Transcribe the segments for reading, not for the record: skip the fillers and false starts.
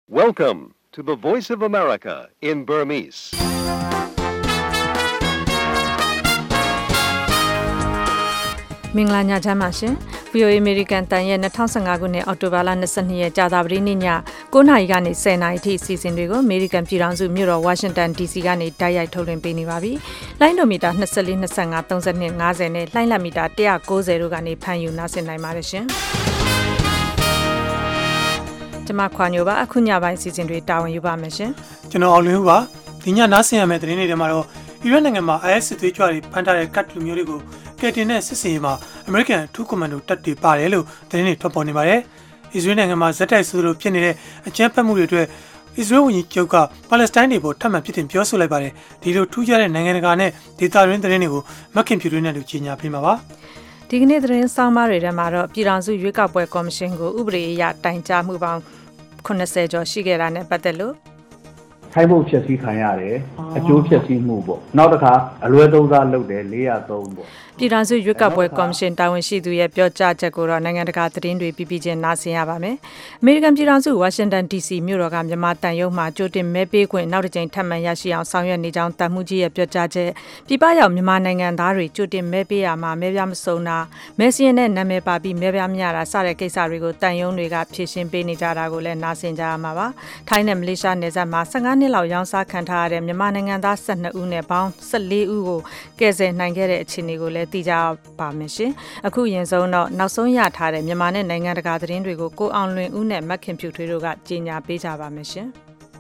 Welcome to the Voice of America in Burmese. ။မင်္ဂလာညချမ်းပါရှင်။ VOA American တန်ရဲ့2015ခုနှစ်အောက်တိုဘာလ22ရက်ကြာသပတေးနေ့ည9:00နာရီကနေ10:00နာရီထိအစီအစဉ်တွေကို American ပြည်ထောင်စုမြို့တော် Washington DC ကနေတိုက်ရိုက်ထုတ်လွှင့်ပေးနေပါပြီ။လိုင်းဒိုမီတာ24 25 32 50နဲ့လိုင်းလက်မီတာ190တို့ကနေဖမ်းယူနားဆင်နိုင်ပါတယ်ရှင်။ကျွန်မခွာညိုပါအခုညပိုင်းအစီအစဉ်တွေတာဝန်ယူပါမယ်ရှင်။ကျွန်တော်အောင်လင်းဦးပါဒီညနားဆင်ရမယ့်သတင်းတွေထဲမှာတော့အီရတ်နိုင်ငံမှာ IS စစ်သွေးကြွတွေဖမ်းထားတဲ့ကတ်လူမျိုးတွေကိုကယ်တင်တဲ့စစ်စင်ရေးမှာအမေရိကန်အထူးကွန်မန်ဒိုတပ်တွေပါတယ်လို့သတင်းတွေထွက်ပေါ်နေပါတယ်။အစ္စရေးနိုင်ငံမှာဇက်တိုက်ဆိုလိုဖြစ်နေတဲ့အကြမ်းဖက်မှုတွေအတွက်အစ္စရေးဝန်ကြီးချုပ်ကပါလက်စတိုင်းတွေပေါ်ထပ်မံပြစ်တင်ပြောဆိုလိုက်ပါတယ်။ဒီလိုထူးခြားတဲ့နိုင်ငံတကာနဲ့ဒေသတွင်းသတင်းတွေကိုမက်ခင်ဖြူတွင်းနဲ့လူကြီးညာပေးမှာပါ။ဒီကနေ့သတင်းဆောင်မတွေထဲမှာတော့ပြည်ထောင်စုရွေးကောက်ပွဲကော်မရှင်ကိုဥပဒေအရတိုင်ကြားမှုပေါင်း80ကျော်ရှိခဲ့တာနဲ့ပတ်သက်လို့ထိုင်းဖို့ဖြည့်ဆည်းခံရတယ်အကျိုးဖြည့်ဆည်းမှုပေါ့နောက်တစ်ခါအလွဲသုံးစားလုပ်တယ်403ပေါ့ပြည်ထောင်စုရွေးကောက်ပွဲကော်မရှင်တာဝန်ရှိသူရဲ့ပြောကြားချက်ကိုတော့နိုင်ငံတကာသတင်းတွေပြီးချင်းနားဆင်ရပါမယ်။အမေရိကန်ပြည်ထောင်စု Washington DC မြို့တော်ကမြန်မာတန်ရုံးမှာကြိုတင်မဲပေးခွင့်နောက်တစ်ကြိမ်ထပ်မံရရှိအောင်ဆောင်ရွက်နေကြောင်းတန်မှုကြီးရဲ့ပြောကြားချက်ပြည်ပရောက်မြန်မာနိုင်ငံသားတွေကြိုတင်မဲပေးရမှာမဲပြားမစုံတာမဲစင်းနဲ့နာမည်ပါပြီးမဲပြားမရတာစတဲ့ကိစ္စတွေကိုတန်ရုံးတွေကဖြေရှင်းပေးနေကြတာကိုလည်းနားဆင်ကြရမှာပါ။ထိုင်းနဲ့မလေးရှားနယ်စပ်မှာ15နှစ်လောက်ရောင်းစားခံထားရတဲ့မြန်မာနိုင်ငံသား12ဦးနဲ့ပေါင်း14ဦးကိုကယ်ဆယ်နိုင်ခဲ့တဲ့အခြေအနေကိုလည်းသိကြပါမယ်ရှင်။အခုရင်ဆုံးတော့နောက်ဆုံးရထားတဲ့မြန်မာနဲ့နိုင်ငံတကာသတင်းတွေကိုကိုအောင်လွင်ဦးနဲ့မက်ခင်ဖြူထွေးတို့ကကြေညာပေးကြပါမယ်ရှင်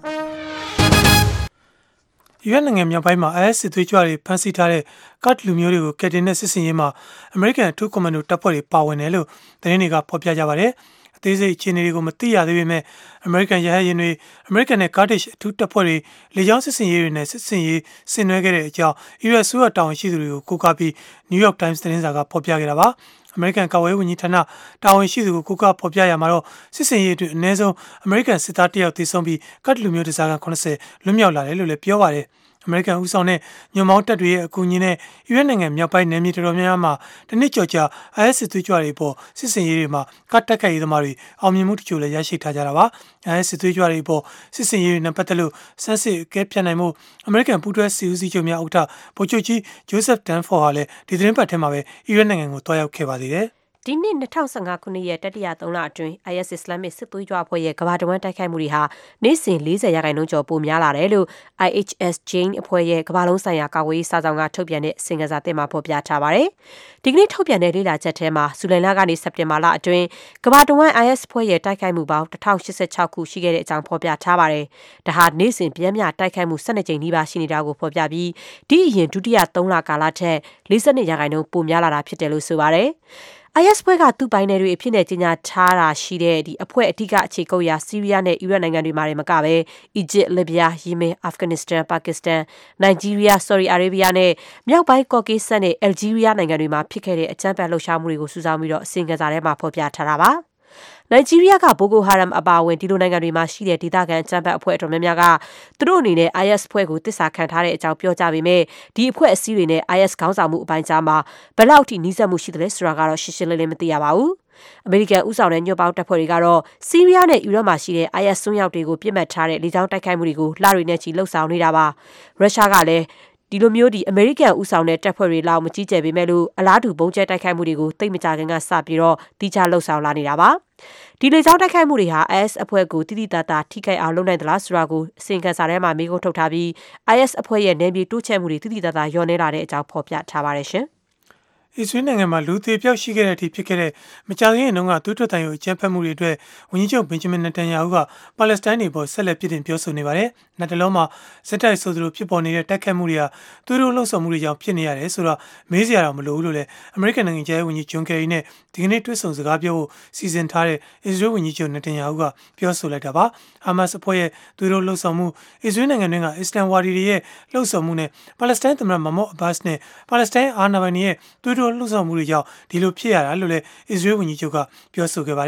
။အီရတ်နိုင်ငံမြောက်ပိုင်းမှာ IS စစ်သွေးကြွတွေဖမ်းဆီးထားတဲ့ကတ်လူမျိုးတွေကိုကယ်တင်တဲ့စစ်စင်ရေးမှာအမေရိကန်အထူးကွန်မန်ဒိုတပ်ဖွဲ့တွေပါဝင်တယ်လို့သတင်းတွေကဖော်ပြကြပါတယ်။အသေးစိတ်အခြေအနေတွေကိုမသိရသေးပေမဲ့အမေရိကန်ရဟတ်ယာဉ်တွေအမေရိကန်နဲ့ကာဒစ်အထူးတပ်ဖွဲ့တွေလေကြောင်းစစ်စင်ရေးတွေနဲ့စစ်စင်ရေးဆင်နွှဲခဲ့တဲ့အကြောင်းအီရတ်ဆိုရတာဝန်ရှိသူတွေကိုကိုးကားပြီး New York Times သတင်းစာကဖော်ပြခဲ့တာပါ။အမေရိကန်ကာကွယ်ရေးဝန်ကြီးဌာနတာဝန်ရှိသူကိုကိုကဖော်ပြရမှာတော့စစ်စင်ရေးအတွက်အနည်းဆုံးအမေရိကန်စစ်သား1ယောက်သေဆုံးပြီးကတ်လူမျိုးတစားကန်80လွတ်မြောက်လာတယ်လို့လည်းပြောပါတယ်။အမေရိကန်ဦးဆောင်တဲ့ညွန်မောင်းတပ်တွေရဲ့အကူအညီနဲ့အီရတ်နိုင်ငံမြောက်ပိုင်းနယ်မြေတော်တော်များများမှာတနစ်ကျော်ကြာ IS စစ်သွေးကြွတွေပေါ်စစ်စင်ရေးတွေမှာကတ်တက်ခိုက်ရေးသမားတွေအောင်မြင်မှုတချို့လည်းရရှိထားကြတာပါ။ IS စစ်သွေးကြွတွေပေါ်စစ်စင်ရေးတွေနဲ့ပတ်သက်လို့စမ်းစစ်ကဲပြတ်နိုင်မှုအမေရိကန်ပူးတွဲစီဦးစီးချုပ်များဥက္ကဋ္ဌဗိုလ်ချုပ်ကြီးဂျိုးဆက်ဒန်ဖော်ဟာလည်းဒီသတင်းပတ်ထဲမှာပဲအီရတ်နိုင်ငံကိုတွားရောက်ခဲ့ပါသေးတယ်။ဒီနှစ်2015ခုနှစ်ရဲ့တတိယ3လအတွင်း IS Islamic စစ်သွေးကြွအဖွဲ့ရဲ့ကမ္ဘာတဝန်းတိုက်ခိုက်မှုတွေဟာနေ့စဉ်40%ကျော်ပိုများလာတယ်လို့ IHS Jane အဖွဲ့ရဲ့ကမ္ဘာလုံးဆိုင်ရာကာကွယ်ရေးစာဆောင်ကထုတ်ပြန်တဲ့အစီရင်ခံစာသစ်မှာဖော်ပြထားပါတယ်။ဒီကနေ့ထုတ်ပြန်တဲ့လေ့လာချက်ထဲမှာဇူလိုင်လကနေစက်တင်ဘာလအတွင်းကမ္ဘာတဝန်း IS အဖွဲ့ရဲ့တိုက်ခိုက်မှုပေါင်း1086ခုရှိခဲ့တဲ့အကြောင်းဖော်ပြထားပါတယ်။ဒါဟာနေ့စဉ်ပြင်းပြတိုက်ခိုက်မှု12ကြိမ်နီးပါးရှိနေတာကိုဖော်ပြပြီးဒီအရင်ဒုတိယ3လကာလထက်42%ပိုများလာတာဖြစ်တယ်လို့ဆိုပါတယ်။ IS ဖွဲ့ကသူ့ပိုင်နယ်တွေအဖြစ်နဲ့ကြီးညာထားတာရှိတဲ့ဒီအဖွဲ့အထူးအခြေကုပ်ရာဆီးရီးယားနဲ့အီရတ်နိုင်ငံတွေမှာလည်းမကပဲအီဂျစ်၊လစ်ဗျား၊ယီမင်၊အာဖဂန်နစ္စတန်၊ပါကစ္စတန်၊နိုင်ဂျီးရီးယား၊ဆော်ဒီအာရေဗီးယားနဲ့မြောက်ပိုင်းကော့ကေးဆတ်နဲ့အယ်ဂျီးရီးယားနိုင်ငံတွေမှာဖြစ်ခဲ့တဲ့အကြမ်းဖက်လှုပ်ရှားမှုတွေကိုစုဆောင်းပြီးတော့အစီရင်ခံစာထဲမှာဖော်ပြထားတာပါ။နိုင်ဂျီးရီးယားကဘိုကိုဟာရမ်အပါအဝင်ဒီလိုနိုင်ငံတွေမှာရှိတဲ့ဒေသခံအကြမ်းဖက်အဖွဲ့အတော်များများကသူတို့အနေနဲ့ IS ဖွဲ့ကိုတစ္ဆာခံထားတဲ့အကြောင်းပြောကြပေမဲ့ဒီအဖွဲ့အစည်းတွေနဲ့ IS ခေါင်းဆောင်မှုအပိုင်းကြားမှာဘယ်လောက်ထိနှီးစပ်မှုရှိသလဲဆိုတာကတော့ရှင်းရှင်းလင်းလင်းမသိရပါဘူး။အမေရိကန်ဦးဆောင်တဲ့ညွန့်ပေါင်းတပ်ဖွဲ့တွေကတော့ဆီးရီးယားနဲ့အီရတ်မှာရှိတဲ့ IS စွန်းရောက်တွေကိုပြစ်မှတ်ထားတဲ့လေကြောင်းတိုက်ခိုက်မှုတွေကိုလှတွေနဲ့ချီလှုပ်ဆောင်နေတာပါ။ရုရှားကလည်းဒီလိုမျိုးအမေရိကန်ဦးဆောင်တဲ့တပ်ဖွဲ့တွေလောက်မကြီးကျယ်ပေမဲ့လို့အလားတူပုံကျဲတိုက်ခိုက်မှုတွေကိုတိတ်မကြခင်ကစပြီးတော့တိကျလှုပ်ဆောင်လာနေတာပါဒီလေကြောင်းတိုက်ခိုက်မှုတွေဟာ IS အဖွဲ့ကိုတိတိတတ်တာထိခိုက်အောင်လုပ်နိုင်သလားဆိုတာကိုအစီရင်ခံစာထဲမှာမေးခွန်းထုတ်ထားပြီး IS အဖွဲ့ရဲ့နယ်မြေတိုးချဲ့မှုတွေတိတိတတ်တာလျော့နေလာတဲ့အကြောင်းဖော်ပြထားပါတယ်ရှင်အစ္စရေးနိုင်ငံမှာလူသေးပြောက်ရှိခဲ့တဲ့အထိဖြစ်ခဲ့တဲ့မကြာသေးခင်တုန်းကသွေးထွက်တန်ရုံအကြမ်းဖက်မှုတွေအတွက်ဝန်ကြီးချုပ်ဘင်ဂျမင်နတန်ယာဟုကပါလက်စတိုင်းတွေပေါ်ဆက်လက်ပြစ်တင်ပြောဆိုနေပါတယ်။နောက်တစ်လုံးမှာစစ်တပ်ဆိုသလိုဖြစ်ပေါ်နေတဲ့တိုက်ခိုက်မှုတွေဟာသွေးတို့လှုပ်ဆောင်မှုတွေကြောင့်ဖြစ်နေရတယ်ဆိုတော့မေးစရာတော့မလိုဘူးလို့လည်းအမေရိကန်နိုင်ငံခြားရေးဝန်ကြီးဂျွန်ကယ်ရီနဲ့ဒီကနေ့တွေ့ဆုံစကားပြောဖို့စီစဉ်ထားတဲ့အစ္စရေးဝန်ကြီးချုပ်နတန်ယာဟုကပြောဆိုလိုက်တာပါ။ဟာမတ်စ်အဖွဲ့ရဲ့သွေးတို့လှုပ်ဆောင်မှုအစ္စရေးနိုင်ငံတွင်းကအစ္စလမ်ဝါဒီတွေရဲ့လှုပ်ဆောင်မှုနဲ့ပါလက်စတိုင်းသမ္မတမမော့အဘတ်စ်နဲ့ပါလက်စတိုင်းအာဏာပိုင်တွေရဲ့သွေးတို့လှုပ်ဆောင်မှုတွေကြောင့်ဒီလိုဖြစ်ရတာလို့လည်းအစ္စရေးဝန်ကြီးချုပ်ကပြောဆိုခဲ့ပါတယ်။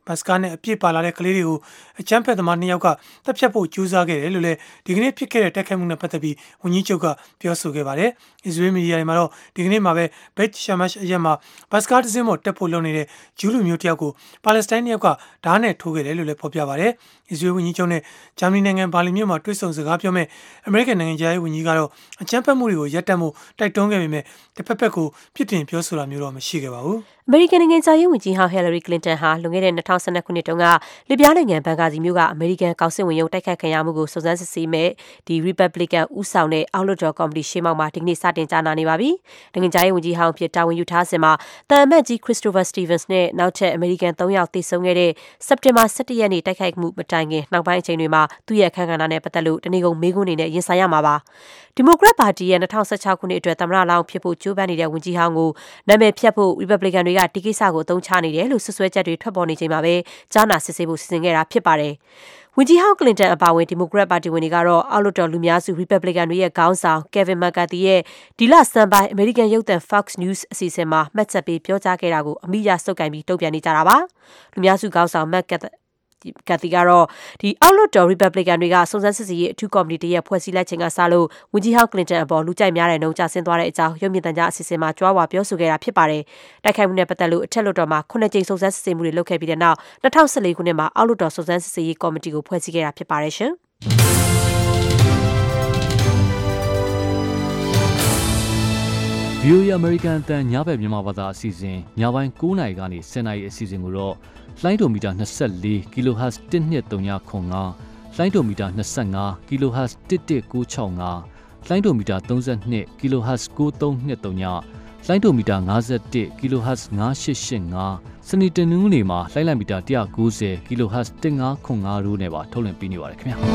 ဘတ်စကားနဲ့အပြစ်ပါလာတဲ့ကလေးတွေကိုအချမ်းဖက်သမား2ယောက်ကတပ်ဖြတ်ဖို့ကြိုးစားခဲ့တယ်လို့လည်းဒီကနေ့ဖြစ်ခဲ့တဲ့တိုက်ခိုက်မှုနဲ့ပတ်သက်ပြီးဝန်ကြီးချုပ်ကပြောဆိုခဲ့ပါတယ်။ အစ္စရေးမီဒီယာတွေမှာတော့ဒီကနေ့မှာပဲ Beit Shemesh အရက်မှာဘတ်စကားတစ်စင်းပေါ်တက်ဖို့လုပ်နေတဲ့ဂျူးလူမျိုးတစ်ယောက်ကိုပါလက်စတိုင်း2ယောက်ကဓာတ်နဲ့ထိုးခဲ့တယ်လို့လည်းဖော်ပြပါတယ်။အစ္စရေးဝန်ကြီးချုပ်နဲ့ဂျာမနီနိုင်ငံဘာလင်မြို့မှာတွေ့ဆုံစကားပြောမဲ့အမေရိကန်နိုင်ငံခြားရေးဝန်ကြီးကတော့အချမ်းဖက်မှုတွေကိုရပ်တန့်ဖို့တိုက်တွန်းခဲ့ပေမဲ့တစ်ဖက်ကိုပြစ်တင်ပြောဆိုတာမျိုးတော့မရှိခဲ့ပါဘူး။အမေရိကန်နိုင်ငံသားရေးဝန်ကြီးဟောင်းဟီလာရီကလင်တန်ဟာလွန်ခဲ့တဲ့2012ခုနှစ်တုန်းကလစ်ဗျားနိုင်ငံဘန်ဂါဇီမြို့ကအမေရိကန်ကောင်စစ်ဝင်ရုံးတိုက်ခတ်ခံရမှုကိုစုံစမ်းစစ်ဆေးမဲ့ဒီ Republican ဦးဆောင်တဲ့အောက်လွှတ်တော်ကော်မတီရှေ့မှောက်မှာဒီကနေ့စတင်ကြားနာနေပါပြီ။နိုင်ငံသားရေးဝန်ကြီးဟောင်းဖြစ်တာဝန်ယူထားစဉ်မှာတန်အမတ်ကြီး Christopher Stevens နဲ့နောက်ထပ်အမေရိကန်3ယောက်သေဆုံးခဲ့တဲ့စက်တင်ဘာ17ရက်နေ့တိုက်ခိုက်မှုမတိုင်ခင်နောက်ပိုင်းအချိန်တွေမှာသူ့ရဲ့အခမ်းအနားနဲ့ပတ်သက်လို့တနေ့ကုန်မေးခွန်းတွေနဲ့ရင်ဆိုင်ရမှာပါ။ဒီမိုကရက်ပါတီရဲ့2016ခုနှစ်အတွက်သမ္မတလောင်းဖြစ်ဖို့ကြိုးပမ်းနေတဲ့ဝန်ကြီးဟောင်းကိုနာမည်ဖျက်ဖို့ Republican တွေကဒီကိစ္စကိုအသုံးချနေတယ်လို့ဆွဆွဲချက်တွေထွက်ပေါ်နေချိန်မှာပဲကြားနာစစ်ဆေးဖို့စီစဉ်ခဲ့တာဖြစ်ပါတယ်။ဝန်ကြီးဟောင်းကလင်တန်အပါအဝင်ဒီမိုကရက်ပါတီဝင်တွေကတော့အောက်လွှတ်တော်လူများစု Republican တွေရဲ့ခေါင်းဆောင် Kevin McCarthy ရဲ့ဒီလစံပိုင်းအမေရိကန်ရုပ်သံ Fox News အစီအစဉ်မှာမှတ်ချက်ပေးပြောကြားခဲ့တာကိုအမိရစုပ်ကိုင်ပြီးတုံ့ပြန်နေကြတာပါ။လူများစုခေါင်းဆောင် McCarthy ကတော့ဒီအောက်လွှတ်တော် Republican တွေကစုံစမ်းစစ်ဆေးရေးအထူးကော်မတီတရက်ဖွဲ့စည်းလိုက်ချိန်ကစလို့ဝန်ကြီးဟောင်းကလင်တန်အပေါ်လူကြိုက်များတဲ့နှုန်းကျဆင်းသွားတဲ့အကြောင်းရုပ်မြင်သံကြားအစီအစဉ်မှာကြွားဝါပြောဆိုခဲ့တာဖြစ်ပါတယ်။တိုက်ခိုက်မှုနဲ့ပတ်သက်လို့အထက်လွှတ်တော်မှာ9ကြိမ်စုံစမ်းစစ်ဆေးမှုတွေလုပ်ခဲ့ပြီးတဲ့နောက်2014ခုနှစ်မှာအောက်လွှတ်တော်စုံစမ်းစစ်ဆေးရေးကော်မတီကိုဖွဲ့စည်းခဲ့တာဖြစ်ပါတယ်ရှင်။ VOA American အတန်ညဘက်မြန်မာဘာသာအစီအစဉ်ညပိုင်း9နာရီကနေ10နာရီအစီအစဉ်ကိုတော့လိုင်းဒိုမီတာ24 kHz 12395လိုင်းဒိုမီတာ25 kHz 11965လိုင်းဒိုမီတာ32 kHz 9323လိုင်းဒိုမီတာ51 kHz 9885စနေတနင်္ဂနွေနေ့မှာလိုင်းလိုက်မီတာ190 kHz 1505တို့နဲ့ပါထုတ်လွှင့်ပေးနေပါတယ်ခင်ဗျာ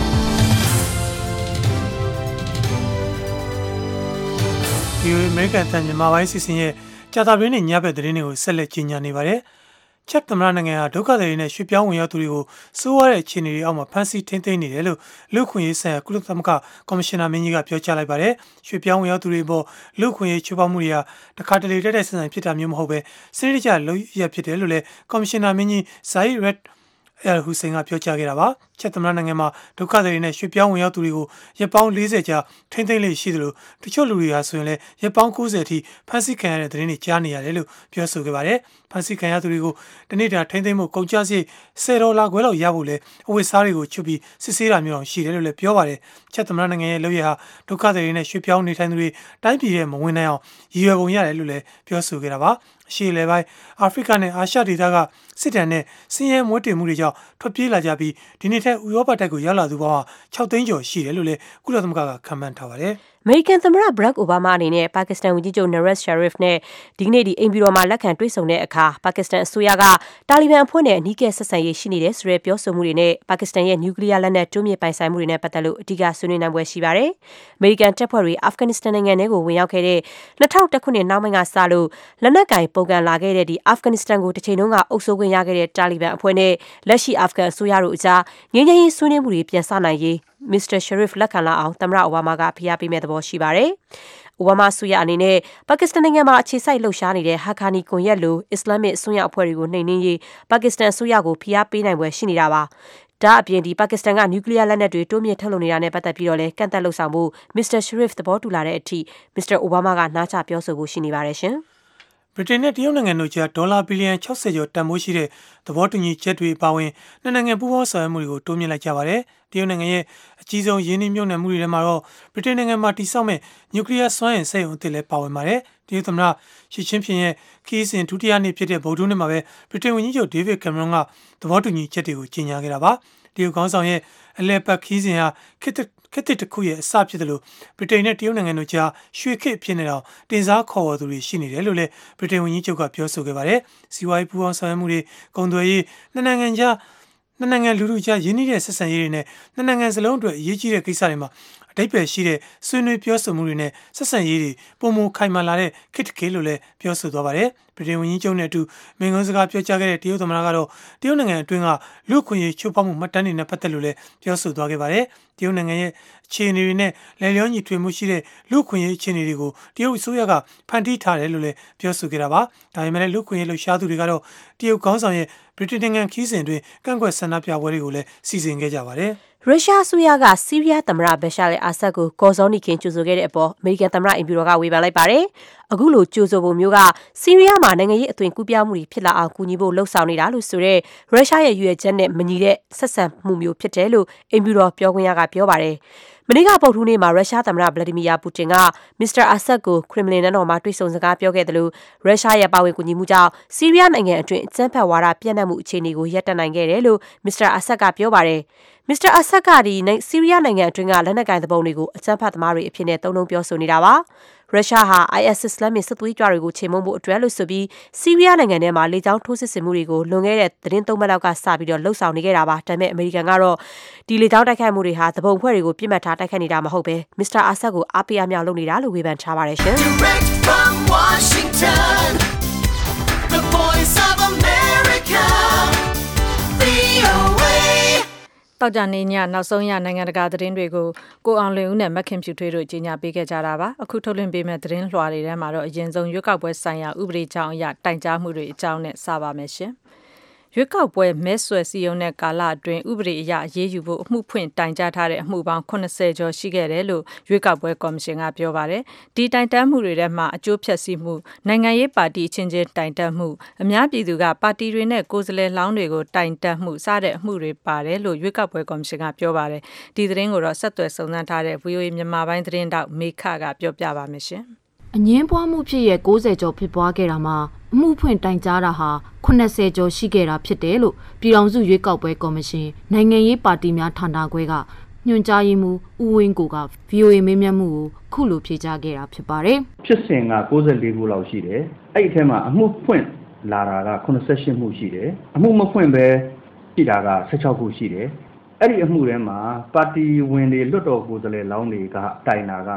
ဒီအမေရိကန်တန်မြန်မာပိုင်းစီစဉ်ရဲ့ကြာသပတေးနေ့ညဘက်သတင်းတွေကိုဆက်လက်ကြီးညာနေပါတယ်။ချက်သမ္မတနိုင်ငံဟာဒုက္ခသည်တွေနဲ့ရွှေ့ပြောင်းဝင်ရောက်သူတွေကိုစိုးရတဲ့အခြေအနေတွေအောက်မှာဖမ်းဆီးထိန်းသိမ်းနေတယ်လို့လူ့ခွင့်ရေးဆိုင်ရာကုလသမဂ္ဂကော်မရှင်နာမင်းကြီးကပြောကြားလိုက်ပါတယ်။ရွှေ့ပြောင်းဝင်ရောက်သူတွေပေါ်လူ့ခွင့်ရေးချိုးဖောက်မှုတွေဟာတခါတလေတိုက်ဆိုင်ဖြစ်တာမျိုးမဟုတ်ပဲစနစ်တကျလုပ်ရဖြစ်တယ်လို့လည်းကော်မရှင်နာမင်းကြီးဇိုင်းရက်ဟူစိန်ကပြောကြားခဲ့တာပါချက်သမ္မတနိုင်ငံမှာဒုက္ခသည်တွေနဲ့ရွှေ့ပြောင်းဝင်ရောက်သူတွေကိုရပ်ပေါင်း40ကြာထိမ့်သိမ်းလေးရှိသလိုတချို့လူတွေဟာဆိုရင်လည်းရပ်ပေါင်း90အထိဖမ်းဆီးခံရတဲ့သတင်းတွေကြားနေရတယ်လို့ပြောဆိုခဲ့ပါတယ်ဖမ်းဆီးခံရသူတွေကိုတနေ့တာထိမ့်သိမ်းမှုကုန်ကျစရိတ်$10ခွဲလောက်ရဖို့လဲအဝတ်စားတွေကိုချုပ်ပြီးစစ်ဆေးတာမျိုးအောင်ရှိတယ်လို့လည်းပြောပါတယ်ချက်သမ္မတနိုင်ငံရဲ့လုပ်ရဟာဒုက္ခသည်တွေနဲ့ရွှေ့ပြောင်းနေထိုင်သူတွေတိုင်းပြည်ရဲ့မဝင်နိုင်အောင်ရည်ရွယ်ပုံရတယ်လို့လည်းပြောဆိုခဲ့တာပါအရှေ့လေပိုင်းအာဖရိကနဲ့အာရှဒေသကစစ်တမ်းနဲ့စင်းရဲမွေးတင်မှုတွေကြောင့်ထွက်ပြေးလာကြပြီးဒီနေ့ထက်ဥရောပတိုက်ကိုရောက်လာသူပေါင်း6သိန်းကျော်ရှိတယ်လို့လည်းကုလသမဂ္ဂကခန့်မှန်းထားပါတယ်အမေရိကန်သမ္မတဘရက်အိုဘားမားအနေနဲ့ပါကစ္စတန်ဝန်ကြီးချုပ်နရက်ရှယ်ရစ်နဲ့ဒီကနေ့အိမ်ဖြူတော်မှာလက်ခံတွေ့ဆုံတဲ့အခါပါကစ္စတန်အစိုးရကတာလီဘန်အဖွဲ့နဲ့အနီးကပ်ဆက်ဆံရေးရှိနေတယ်ဆိုတဲ့ပြောဆိုမှုတွေနဲ့ပါကစ္စတန်ရဲ့နျူကလ িয়ার လက်နက်တွင်းမြစ်ပိုင်ဆိုင်မှုတွေနဲ့ပတ်သက်လို့အဓိကဆွေးနွေးနိုင်ပွဲရှိပါတယ်။အမေရိကန်တပ်ဖွဲ့တွေအာဖဂန်နစ္စတန်နိုင်ငံထဲကိုဝင်ရောက်ခဲ့တဲ့2001ခုနှစ်နောက်ပိုင်းကစလို့လက်နက်ကင်ပုံကန်လာခဲ့တဲ့ဒီအာဖဂန်နစ္စတန်ကိုတစ်ချိန်လုံးကအုပ်စိုးခွင့်ရခဲ့တဲ့တာလီဘန်အဖွဲ့နဲ့လက်ရှိအာဖဂန်အစိုးရတို့အကြားငြိမ်းချမ်းရေးဆွေးနွေးမှုတွေပြန်စနိုင်ရေးမစ္စတာရှယ်ရစ်လက်ခံလာအောင်သမ္မတအိုဘားမားကဖိအားပေးမဲ့သဘောရှိပါတယ်။အိုဘားမားဆိုရအနေနဲ့ပါကစ္စတန်နိုင်ငံမှာအခြေစိုက်လှုပ်ရှားနေတဲ့ဟာခါနီကွန်ရက်လိုအစ္စလာမစ်အစွန်းရောက်အဖွဲ့တွေကိုနှိမ်နင်းရေးပါကစ္စတန်အစိုးရကိုဖိအားပေးနိုင်ပွဲရှိနေတာပါ။ဒါအပြင်ဒီပါကစ္စတန်ကနျူကလ িয়ার လက်နက်တွေတိုးမြင့်ထုတ်လုပ်နေတာနဲ့ပတ်သက်ပြီးတော့လည်းကန့်သက်လှုပ်ဆောင်မှုမစ္စတာရှယ်ရစ်သဘောတူလာတဲ့အထိမစ္စတာအိုဘားမားကနားချပြောဆိုဖို့ရှိနေပါတယ်ရှင်။ဗြိတိန်နဲ့တရုတ်နိုင်ငံတို့ကြားဒေါ်လာဘီလီယံ60ကျော်တန်ဖိုးရှိတဲ့သဘောတူညီချက်တွေပါဝင်နှစ်နိုင်ငံပူးပေါင်းဆောင်ရွက်မှုတွေကိုတိုးမြင့်လိုက်ကြပါတယ်။တရုတ်နိုင်ငံရဲ့အကြီးဆုံးရင်းနှီးမြှုပ်နှံမှုတွေထဲမှာတော့ဗြိတိန်နိုင်ငံမှာတည်ဆောက်မဲ့နျူကလ িয়ার စွမ်းအင်စက်ရုံအသစ်လည်းပါဝင်ပါတယ်။တရုတ်သမ္မတရှီကျင်းဖျင်ရဲ့ခီးစဉ်ဒုတိယနေ့ဖြစ်တဲ့ဗုဒ္ဓနေ့မှာပဲဗြိတိန်ဝန်ကြီးချုပ်ဒေးဗစ်ကင်မရွန်ကသဘောတူညီချက်တွေကိုကြေညာခဲ့တာပါ။တရုတ်ခေါင်းဆောင်ရဲ့အလဲပတ်ခီးစဉ်ဟာခေတ်တစ်ခုရဲ့အစဖြစ်တယ်လို့ဗြိတိန်နဲ့တရုတ်နိုင်ငံတို့ကြားရွှေခေတ်ဖြစ်နေတော့တင်စားခေါ်ဝေါ်သူတွေရှိနေတယ်လို့လည်းဗြိတိန်ဝန်ကြီးချုပ်ကပြောဆိုခဲ့ပါတယ်။စီးပွားရေးပူးပေါင်းဆောင်ရွက်မှုတွေကုန်သွယ်ရေးနှစ်နိုင်ငံလူထုကြားရင်းနှီးတဲ့ဆက်ဆံရေးတွေနဲ့နှစ်နိုင်ငံစလုံးအတွက်အရေးကြီးတဲ့ကိစ္စတွေမှာအဓိပ္ပာယ်ရှိတဲ့ဆွေးနွေးပြောဆိုမှုတွေနဲ့ဆက်ဆံရေးတွေပုံမခိုင်မာလာတဲ့ခေတ်တစ်ခေတ်လို့လည်းပြောဆိုသွားပါတယ်။ဗြိတိန်ဝန်ကြီးချုပ်နဲ့အတူမိန့်ခွန်းစကားပြောကြားခဲ့တဲ့တရုတ်သမ္မတကတော့တရုတ်နိုင်ငံအတွင်းကလူ့အခွင့်အရေးချိုးဖောက်မှုမှတ်တမ်းတွေနဲ့ပတ်သက်လို့လည်းပြောဆိုသွားခဲ့ပါတယ်။တရုတ်နိုင်ငံရဲ့အခြေအနေတွေနဲ့လက်လျောညီထွေမှုရှိတဲ့လူ့အခွင့်အရေးအခြေအနေတွေကိုတရုတ်အစိုးရကဖန်တီးထားတယ်လို့လည်းပြောဆိုခဲ့တာပါ။ဒါပေမဲ့လည်းလူ့အခွင့်အရေးလှုပ်ရှားသူတွေကတော့တရုတ်ခေါင်းဆောင်ရဲ့ဗြိတိန်နိုင်ငံခီးစဉ်အတွင်းကန့်ကွက်ဆန္ဒပြပွဲတွေကိုလည်းစီစဉ်ခဲ့ကြပါတယ်။ရုရှားအစိုးရကဆီးရီးယားသမ္မတဘရှာလ်အာဆတ်ကိုကော်စောနီခင်ကြိုဆိုခဲ့တဲ့အပေါ်အမေရိကန်သမ္မတအင်ဖြူတော်ကဝေဖန်လိုက်ပါတယ်။အခုလိုကြိုဆိုပုံမျိုးကဆီးရီးယားမှာနိုင်ငံရေးအသွင်ကူးပြောင်းမှုတွေဖြစ်လာအောင်ကူညီဖို့လှုံ့ဆော်နေတာလို့ဆိုတဲ့ရုရှားရဲ့ရွေးချက်နဲ့မညီတဲ့ဆက်ဆံမှုမျိုးဖြစ်တယ်လို့အင်ဖြူတော်ပြောခွင့်ရကပြောပါတယ်။မနေ့ကပုတ်ထူးနေ့မှာရုရှားသမ္မတဗလာဒီမီယာပူတင်ကမစ္စတာအာဆတ်ကိုခရမလင်နန်းတော်မှာတွေ့ဆုံစကားပြောခဲ့တယ်လို့ရုရှားရဲ့ပါဝင်ကူညီမှုကြောင့်ဆီးရီးယားနိုင်ငံအတွင်းအကြမ်းဖက်ဝါဒပြန့်နှံ့မှုအခြေအနေကိုရပ်တန့်နိုင်ခဲ့တယ်လို့မစ္စတာအာဆတ်ကပြောပါတယ်။မစ္စတာအာဆတ်ကဆီးရီးယားနိုင်ငံအတွင်းကလက်နက်ကိုင်သဘောင်တွေကိုအကြမ်းဖက်သမားတွေအဖြစ်နဲ့သုံးနှုန်းပြောဆိုနေတာပါ။ရုရှားဟာ IS အစ္စလာမစ်စစ်သွေးကြွတွေကိုချေမှုန်းဖို့အတွက်လို့ဆိုပြီးဆီးရီးယားနိုင်ငံထဲမှာလေကြောင်းထိုးစစ်ဆင်မှုတွေကိုလွန်ခဲ့တဲ့သတင်း3 ပတ်လောက်ကစပြီးတော့လှုပ်ဆောင်နေခဲ့တာပါ။ဒါပေမဲ့အမေရိကန်ကတော့ဒီလေကြောင်းတိုက်ခိုက်မှုတွေဟာသဘုံဖွဲ့တွေကိုပြစ်မှတ်ထားတိုက်ခိုက်နေတာမဟုတ်ပဲမစ္စတာအာဆတ်ကိုအားပေးအမြောက်လုပ်နေတာလို့ဝေဖန်ထားပါတယ်ရှင်။ Direct from Washington, the voice of America, VOA. တောက်ကြနေညနောက်ဆုံးရနိုင်ငံတကာသတင်းတွေကိုကိုအောင်လွင်ဦးနဲ့မခင်ဖြူထွေးတို့ကြီးညာပေးခဲ့ကြတာပါအခုထုတ်လွှင့်ပေးမဲ့သတင်းလွှာတွေထဲမှာတော့အရင်ဆုံးရွေးကောက်ပွဲဆိုင်ရာဥပဒေကြောင်းအရတိုင်ကြားမှုတွေအကြောင်းနဲ့စပါမယ်ရှင်ရွေးကောက်ပွဲမဲဆွယ်စည်းရုံးတဲ့ကာလအတွင်းဥပဒေအရအရေးယူဖို့အမှုဖွင့်တိုင်ကြားထားတဲ့အမှုပေါင်း80ကျော်ရှိခဲ့တယ်လို့ရွေးကောက်ပွဲကော်မရှင်ကပြောပါတယ်ဒီတိုင်တန်းမှုတွေထဲမှာအကျိုးဖျက်ဆီးမှုနိုင်ငံရေးပါတီချင်းချင်းတိုင်တန်းမှုအများပြည်သူကပါတီတွေနဲ့ကိုယ်စားလှယ်လောင်းတွေကိုတိုင်တန်းမှုစတဲ့အမှုတွေပါတယ်လို့ရွေးကောက်ပွဲကော်မရှင်ကပြောပါတယ်ဒီသတင်းကိုတော့ဆက်သွယ်စုံစမ်းထားတဲ့ VOA မြန်မာပိုင်းသတင်းတောက်မေခကပြောပြပါမယ်ရှင်အငင်းပွားမှုဖြစ်ရဲ့90ကျော်ဖြစ်ပွားခဲ့တာမှာအမှုဖွင့်တိုင်ကြားတာဟာ80ကျော်ရှိခဲ့တာဖြစ်တယ်လို့ပြည်ထောင်စုရွေးကောက်ပွဲကော်မရှင်နိုင်ငံရေးပါတီများဌာနခွဲကညွှန်ကြားရေးမှူးဦးဝင်းကိုက VOA မေးမြန်းမှုကိုခုလိုဖြေကြားခဲ့တာဖြစ်ပါတယ်။ဖြစ်စဉ်က94ခုလောက်ရှိတယ်။အဲ့ဒီအထက်မှာအမှုဖွင့်လာတာက88မှုရှိတယ်။အမှုမဖွင့်ပဲရှိတာက16ခုရှိတယ်။အဲ့ဒီအမှုထဲမှာပါတီဝင်တွေလွတ်တော်ကိုယ်စားလှယ်လောင်းတွေကတိုင်တာက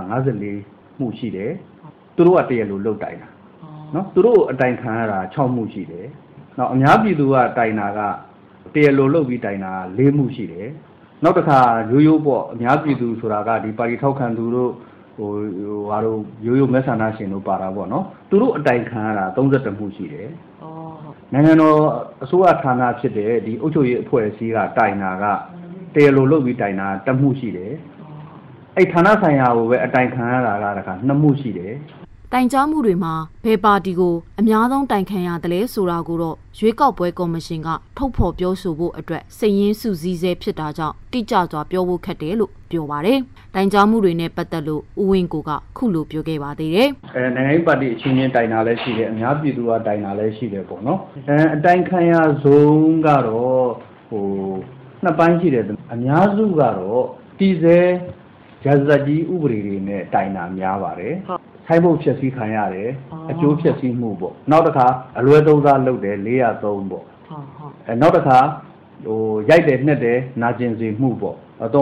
54မှုရှိတယ်။သူတို့ကတရလို့လုတ်တိုင်တာ။နော်သူတို့အတိုင်ခံရတာ6မှုရှိတယ်။နောက်အများပြည်သူကတိုင်တာကတရလို့လုတ်ပြီးတိုင်တာ4မှုရှိတယ်။နောက်တစ်ခါရိုးပေါ့အများပြည်သူဆိုတာကဒီပါတီထောက်ခံသူတို့ဟာတို့ရိုးမဲဆန္ဒရှင်တို့ပါတာပေါ့နော်သူတို့အတိုင်ခံရတာ32မှုရှိတယ်နိုင်ငံတော်အစိုးရဌာနဖြစ်တဲ့ဒီအုပ်ချုပ်ရေးအဖွဲ့အစည်းကတိုင်တာကတရားလိုလုပ်ပြီးတိုင်တာ1မှုရှိတယ်အဲ့ဌာနဆိုင်ရာကိုပဲအတိုင်ခံရတာကတခါ2မှုရှိတယ်တိုင်ကြားမှုတွေမှာဘယ်ပါတီကိုအများဆုံးတိုင်ခံရတယ်လဲဆိုတာကိုတော့ရွေးကောက်ပွဲကော်မရှင်ကထုတ်ဖော်ပြောဆိုဖို့အတွက်စိတ်ရင်းစုစည်းဆဲဖြစ်တာကြောင့်တိကျစွာပြောဖို့ခက်တယ်လို့ပြောပါတယ်။တိုင်ကြားမှုတွေနဲ့ပတ်သက်လို့ဦးဝင်းကိုကခုလိုပြောခဲ့ပါသေးတယ်။နိုင်ငံရေးပါတီအချင်းချင်းတိုင်တာလည်းရှိတယ်အများပြည်သူကတိုင်တာလည်းရှိတယ်ပေါ့နော်။အတိုင်ခံရဆုံးကတော့နှစ်ပိုင်းရှိတယ်အများစုကတော့တည်ဆဲရာဇသတ်ကြီးဥပဒေတွေနဲ့တိုင်တာများပါတယ်။ထိုင်းဖို့ဖြည့်ဆည်းခံရတယ်အကျိုးဖြည့်ဆည်းမှုပေါ့နောက်တစ်ခါအလွဲသုံးစားလုပ်တယ်403ပေါ့နောက်တစ်ခါရိုက်တယ်နှက်တယ်နာကျင်စေမှုပေါ့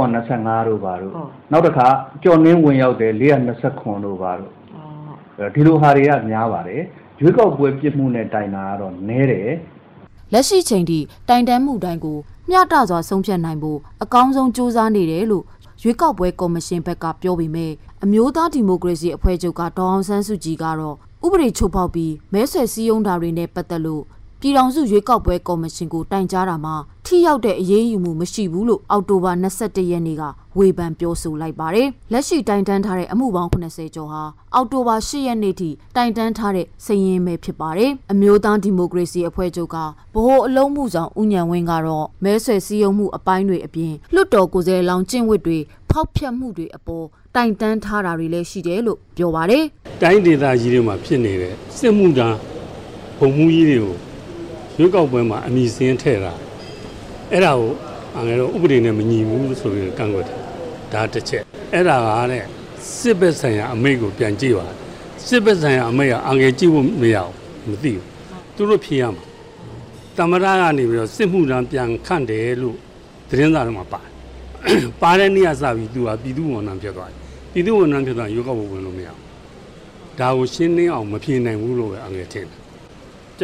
325တို့ပါတို့နောက်တစ်ခါကြော်နှင်းဝင်ရောက်တယ်429တို့ပါတို့ဒီလိုဟာတွေကများပါတယ်ရွေးကောက်ပွဲပြစ်မှုနဲ့တိုင်တာကတော့နည်းတယ်လက်ရှိချိန်ထိတိုင်တန်းမှုတိုင်းကိုမျှတစွာဆုံးဖြတ်နိုင်ဖို့အကောင်းဆုံးစူးစမ်းနေတယ်လို့ရွေးကောက်ပွဲကော်မရှင်ဘက်ကပြောပေမဲ့အမျိုးသားဒီမိုကရေစီအဖွဲ့ချုပ်ကဒေါ်အောင်ဆန်းစုကြည်ကတော့ဥပဒေချိုးဖောက်ပြီးမဲဆွယ်စည်းရုံးတာတွေနဲ့ပတ်သက်လို့ပြည်ထောင်စုရွေးကောက်ပွဲကော်မရှင်ကိုတိုင်ကြားတာမှာထိရောက်တဲ့အရေးယူမှုမရှိဘူးလို့အောက်တိုဘာ21ရက်နေ့ကဝေဖန်ပြောဆိုလိုက်ပါတယ်။လက်ရှိတိုင်တန်းထားတဲ့အမှုပေါင်း80ကျော်ဟာအောက်တိုဘာ10ရက်နေ့ထိတိုင်တန်းထားတဲ့စာရင်းပဲဖြစ်ပါတယ်။အမျိုးသားဒီမိုကရေစီအဖွဲ့ချုပ်ကဗဟိုအလုံးမှုဆောင်ဦးညံဝင်းကတော့မဲဆွယ်စည်းရုံးမှုအပိုင်းတွေအပြင်လွတ်တော်ကိုယ်စားလှယ်လောင်းကျင့်ဝတ်တွေဖောက်ဖျက်မှုတွေအပေါ်တိုင်တန်းထားတာတွေလည်းရှိတယ်လို့ပြောပါတယ်။တိုင်းဒေသကြီးတွေမှာဖြစ်နေတဲ့စစ်မှုထမ်းဗိုလ်မှူးကြီးတွေကိုရွေးကောက်ပွဲမှာအမည်စင်းထည့်တာအဲ့ဒါကိုငါတို့ဥပဒေနဲ့မညီဘူးဆိုပြီးကန့်ကွက်တယ်ဒါတစ်ချက်အဲ့ဒါကတဲ့စစ်ဘက်ဆိုင်ရာအမိန့်ကိုပြန်ကြည့်ပါစစ်ဘက်ဆိုင်ရာအမိန့်ကအငယ်ကြည့်ဖို့မရဘူးမသိဘူးသူတို့ဖြေရမှာတမရကနေပြီးတော့စစ်မှုထမ်းပြန်ခန့်တယ်လို့သတင်းစာထဲမှာပါတဲ့နေ့ကစပြီးသူကပြည်သူ့ဝန်ထမ်းဖြစ်သွားတယ်ပြည်သူ့ဝန်ထမ်းဖြစ်သွားရွေးကောက်ပွဲဝင်လို့မရဘူးဒါကိုရှင်းလင်းအောင်မဖြေနိုင်ဘူးလို့ပဲအငယ်ထင်တယ်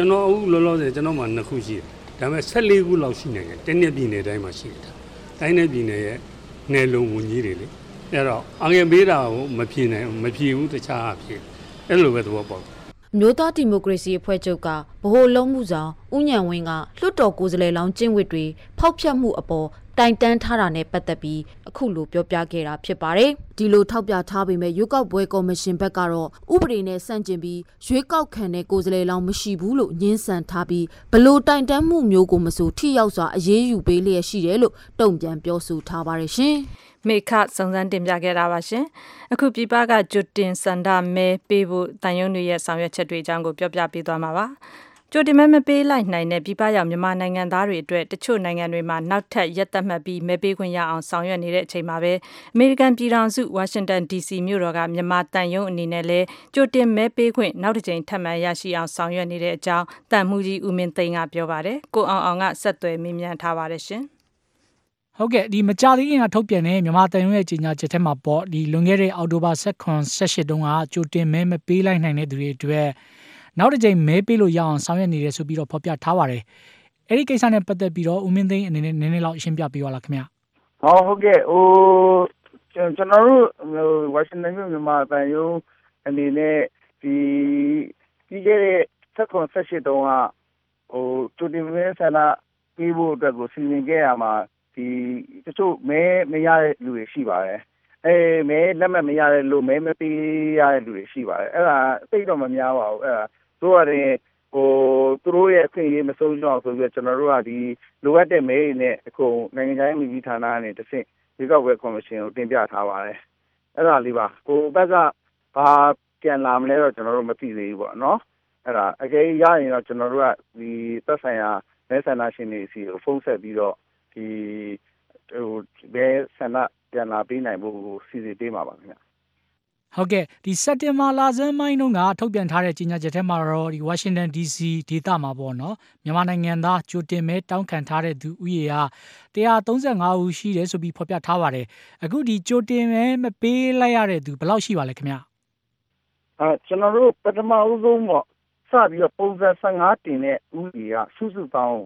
ကျွန်တော်အခုလောလောဆယ်ကျွန်တော်မှ2ခုရှိတယ်ဒါပေမဲ့14ခုလောက်ရှိနေတယ်တင်းနှစ်ပြည်နယ်တိုင်းမှာရှိတယ်တိုင်းနယ်ပြည်နယ်ရဲ့နယ်လုံဝန်ကြီးတွေလေအဲ့တော့အငယ်ပေးတာကိုမဖြေနိုင်မဖြေဘူးတခြားအဖြစ်အဲ့လိုပဲသဘောပေါက်မျိုးသားဒီမိုကရေစီအဖွဲ့ချုပ်ကဗဟိုလုံးမှုဆောင်ဦးညံဝင်းကလွှတ်တော်ကိုယ်စားလှယ်လောင်းကျင့်ဝတ်တွေဖောက်ဖျက်မှုအပေါ်တိုင်တန်းထားတာနဲ့ပတ်သက်ပြီးအခုလိုပြောပြခဲ့တာဖြစ်ပါတယ်။ဒီလိုထောက်ပြထားပေမဲ့ရွေးကောက်ပွဲကော်မရှင်ဘက်ကတော့ဥပဒေနဲ့ဆန့်ကျင်ပြီးရွေးကောက်ခံတဲ့ကိုယ်စားလှယ်လောင်းမရှိဘူးလို့ညှင်းဆန်ထားပြီးဘလို့တိုင်တန်းမှုမျိုးကိုမဆိုထိရောက်စွာအရေးယူပေးလျက်ရှိတယ်လို့တုံ့ပြန်ပြောဆိုထားပါတယ်ရှင်။မေခစုံစမ်းတင်ပြခဲ့တာပါရှင်အခုပြပကကျွတ်တင်စန္ဒမဲပေးဖို့တန်ယုံတွေရဲ့ဆောင်ရွက်ချက်တွေအကြောင်းကိုပြောပြပေးသွားမှာပါကျွတ်တင်မဲမပေးလိုက်နိုင်တဲ့ပြပရောက်မြန်မာနိုင်ငံသားတွေအတွက်တချို့နိုင်ငံတွေမှာနောက်ထပ်ရက်သက်မှတ်ပြီးမဲပေးခွင့်ရအောင်ဆောင်ရွက်နေတဲ့အချိန်မှာပဲအမေရိကန်ပြည်ထောင်စုဝါရှင်တန် DC မြို့တော်ကမြန်မာတန်ယုံအနေနဲ့လည်းကျွတ်တင်မဲပေးခွင့်နောက်တစ်ကြိမ်ထပ်မံရရှိအောင်ဆောင်ရွက်နေတဲ့အကြောင်းတန်မှုကြီးဦးမင်းသိန်းကပြောပါတယ်ကိုအောင်ကဆက်သွယ်မေးမြန်းထားပါတယ်ရှင်ဟုတ်ကဲ့ဒီမကြသေးခင်ကထုတ်ပြန်တဲ့မြန်မာတန်ရုံးရဲ့ကြေညာချက်ထဲမှာပေါ့ဒီလွန်ခဲ့တဲ့အောက်တိုဘာ18တုန်းကကြိုတင်မဲမပေးလိုက်နိုင်တဲ့သူတွေအတွက်နောက်တစ်ကြိမ်မဲပေးလို့ရအောင်ဆောင်ရွက်နေတယ်ဆိုပြီးတော့ဖော်ပြထားပါတယ်အဲ့ဒီကိစ္စနဲ့ပတ်သက်ပြီးတော့ဦးမင်းသိန်းအနေနဲ့နည်းနည်းလောက်ရှင်းပြပေးပါလားခင်ဗျဟုတ်ကဲ့ကျွန်တော်တို့ဝါရှင်တန်မြို့မြန်မာတန်ရုံးအနေနဲ့ဒီပြီးခဲ့တဲ့18တုန်းကကြိုတင်မဲဆန္ဒပေးဖို့အတွက်ကိုစီစဉ်ခဲ့ရမှာဒီတချို့မဲမရတဲ့လူတွေရှိပါတယ်မဲလက်မှတ်မရတဲ့လူမဲမပေးရတဲ့လူတွေရှိပါတယ်အဲ့ဒါသိတော့မများပါဘူးအဲ့ဒါတို့ရတယ်သူတို့ရဲ့အခွင့်အရေးမဆုံးရှုံးအောင်ဆိုပြီးကျွန်တော်တို့ကဒီလိုအပ်တဲ့မဲတွေနဲ့အခုနိုင်ငံခြားရေးဝန်ကြီးဌာနကနေတစ်ဆင့်ဒီကောက်ွယ်ကော်မရှင်ကိုတင်ပြထားပါတယ်အဲ့ဒါလေးပါကိုဘက်ကဘာပြန်လာမလဲတော့ကျွန်တော်တို့မသိသေးဘူးပေါ့နော်အဲ့ဒါအကယ်ရရင်တော့ကျွန်တော်တို့ကဒီသက်ဆိုင်ရာမဲဆန္ဒရှင်တွေစီကိုဖုန်းဆက်ပြီးတော့ဒီဘယ်ဆန္ဒပြန်လာပေးနိုင်ဖို့စီစဉ်ပေးမှာပါခင်ဗျဟုတ်ကဲ့ဒီစက်တင်ဘာလဆန်းပိုင်းတုန်းကထုတ်ပြန်ထားတဲ့ကြေညာချက်ထဲမှာတော့ဒီ Washington DC ဒေသမှာပေါ့နော်မြန်မာနိုင်ငံသားကြိုတင်မဲတောင်းခံထားတဲ့သူဦးရေဟာ135ဦးရှိတယ်ဆိုပြီးဖော်ပြထားပါတယ်အခုဒီကြိုတင်မဲမပေးလိုက်ရတဲ့သူဘယ်လောက်ရှိပါလဲခင်ဗျကျွန်တော်တို့ပထမဦးဆုံးပေါ့စပြီးတော့ပုံစံ15တင်တဲ့ဦးရေကစုစုပေါင်း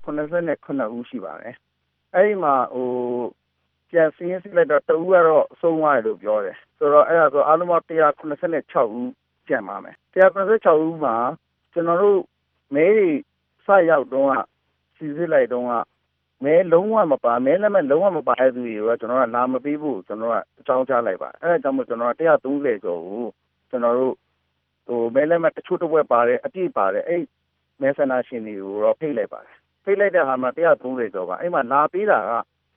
189ဦးရှိပါတယ်အဲ့ဒီမှာပြန်စင်းစစ်လိုက်တော့တဦးကတော့ဆုံးသွားတယ်လို့ပြောတယ်ဆိုတော့အဲ့ဒါဆိုအားလုံးပေါင်း186ဦးကျန်ပါမယ်186ဦးမှာကျွန်တော်တို့မဲတွေစရောက်တော့စီစစ်လိုက်တော့မဲလုံးဝမပါမဲလည်းမလုံးဝမပါတဲ့သူတွေကကျွန်တော်ကလာမပေးဖို့ကျွန်တော်ကအကြောင်းကြားလိုက်ပါအဲ့ဒါကြောင့်မို့ကျွန်တော်က130ကျော်ကိုကျွန်တော်တို့မဲလည်းမတချို့တစ်ဝက်ပါတယ်အပြည့်ပါတယ်အဲ့မဲဆန္ဒရှင်တွေကိုတော့ဖိတ်လိုက်ပါတယ်ဖိတ်လိုက်တဲ့ဟာမှာ130ကျော်ပါအဲ့မှာလာပေးတာက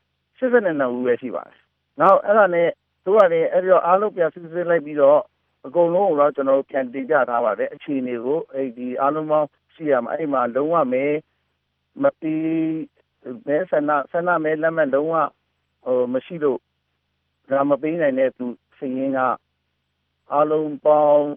82ဦးပဲရှိပါတယ်။နောက်အဲ့ဒါနဲ့တို့ကလည်းအဲ့ဒီတော့အားလုံးပြန်စစ်စစ်လိုက်ပြီးတော့အကုန်လုံးကိုတော့ကျွန်တော်တို့ပြန်တင်ပြထားပါတယ်အခြေအနေကိုအဲ့ဒီအားလုံးပေါင်းရှိရမှာအဲ့မှာလုံးဝမဲမတီးမဲဆန္ဒမဲလက်မှတ်လုံးဝမရှိလို့ဒါမပေးနိုင်တဲ့သူစည်ရင်းကအားလုံးပေါင်း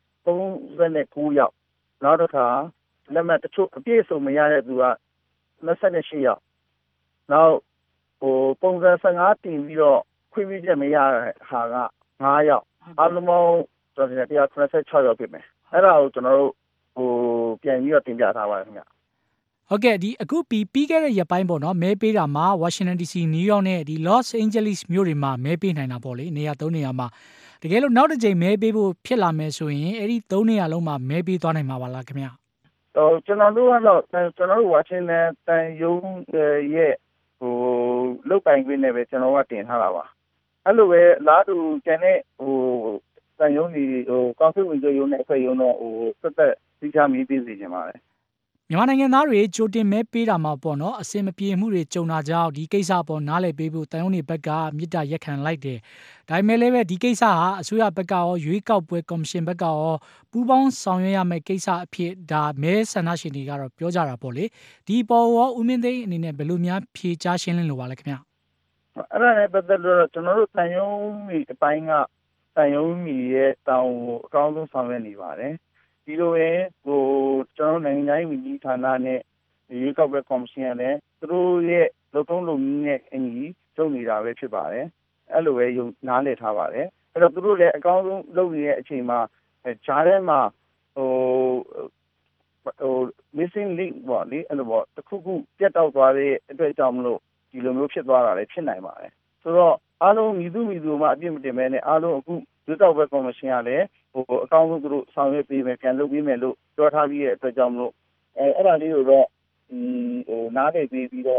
39ယောက်နောက်တစ်ခါလက်မှတ်တချို့အပြည့်စုံမရတဲ့သူက28ယောက်နောက်ပုံစံ15တင်ပြီးတော့ခွင့်ပြုချက်မရတဲ့ဟာက9ယောက်အားလုံးပေါင်းကျွန်တော်186ယောက်ဖြစ်မယ်အဲ့ဒါကိုကျွန်တော်တို့ပြန်ပြီးတော့တင်ပြထားပါတယ်ခင်ဗျဟုတ်ကဲ့ဒီအခုပြီးခဲ့တဲ့ရက်ပိုင်းပေါ့နော်မဲပေးတာမှာ Washington DC New York နဲ့ဒီ Los Angeles မြို့တွေမှာမဲပေးနိုင်တာပေါ့လေနေရာ3နေရာမှာတကယ်လို့နောက်တစ်ကြိမ်မဲပေးဖို့ဖြစ်လာမယ်ဆိုရင်အဲ့ဒီ3နေရာလုံးမှာမဲပေးသွားနိုင်မှာပါလားခင်ဗျကျွန်တော်တို့ကတော့ကျွန်တော်တို့ Washington တန်ယုံရဲ့လုတ်ပိုင်ခွင့်နဲ့ပဲကျွန်တော်ကတင်ထားတာပါအဲ့လိုပဲလားတူကျန်တဲ့တန်ယုံကြီးကောင်စစ်ဝင်ချုပ်ရုံးနဲ့အဖွဲ့ရုံးတော့သက်သက်သိချမေးပေးစီခြင်းပါတယ်မြန်မာနိုင်ငံသားတွေကြိုတင်မဲပေးတာမှာပေါ့နော်အစင်မပြေမှုတွေကြုံတာကြောင့်ဒီကိစ္စပေါ်နားလည်ပေးဖို့တန်ယုံတွေဘက်ကမြစ်တာရက်ခံလိုက်တယ်ဒါပေမဲ့လည်းပဲဒီကိစ္စဟာအစိုးရဘက်ကရောရွေးကောက်ပွဲကော်မရှင်ဘက်ကရောပူးပေါင်းဆောင်ရွက်ရမယ့်ကိစ္စအဖြစ်ဒါမဲဆန္ဒရှင်တွေကတော့ပြောကြတာပေါ့လေဒီပေါ်ရောဦးမင်းသိန်းအနေနဲ့ဘယ်လိုများဖြေကြားရှင်းလင်းလိုပါလဲခင်ဗျအဲ့ဒါနဲ့ပတ်သက်လို့ကျွန်တော်တို့တန်ယုံကြီးအပိုင်းကတန်ယုံကြီးရဲ့တောင်းကိုအကောင်းဆုံးဆောင်ရွက်နေပါတယ်ဒီလိုပဲကျွန်တော်နိုင်ငံရေးဝန်ကြီးဌာနနဲ့ရွေးကောက်ပွဲကော်မရှင်ကလည်းသူတို့ရဲ့လုပ်ထုံးလုပ်နည်းနဲ့အညီလုပ်နေတာပဲဖြစ်ပါတယ်အဲ့လိုပဲနားလည်ထားပါတယ်အဲ့တော့သူတို့လည်းအကောင်းဆုံးလုပ်နေတဲ့အချိန်မှာဂျားထဲမှာ missing link ပေါ့လေအဲ့လိုပေါ့တစ်ခုခုပြတ်တောက်သွားတဲ့အတွက်ကြောင့်မလို့ဒီလိုမျိုးဖြစ်သွားတာလည်းဖြစ်နိုင်ပါတယ်ဆိုတော့အားလုံးမြည်သူမှအပြစ်မတင်မဲနဲ့အားလုံးအခုရွေးကောက်ပွဲကော်မရှင်ကလည်းအကောင်းဆုံးသူတို့ဆောင်ရွက်ပေးမယ်ပြန်လုပ်ပေးမယ်လို့ပြောထားပြီးတဲ့အတွက်ကြောင့်မလို့အဲ့ဒါလေးကိုတော့နားလည်ပြီးတော့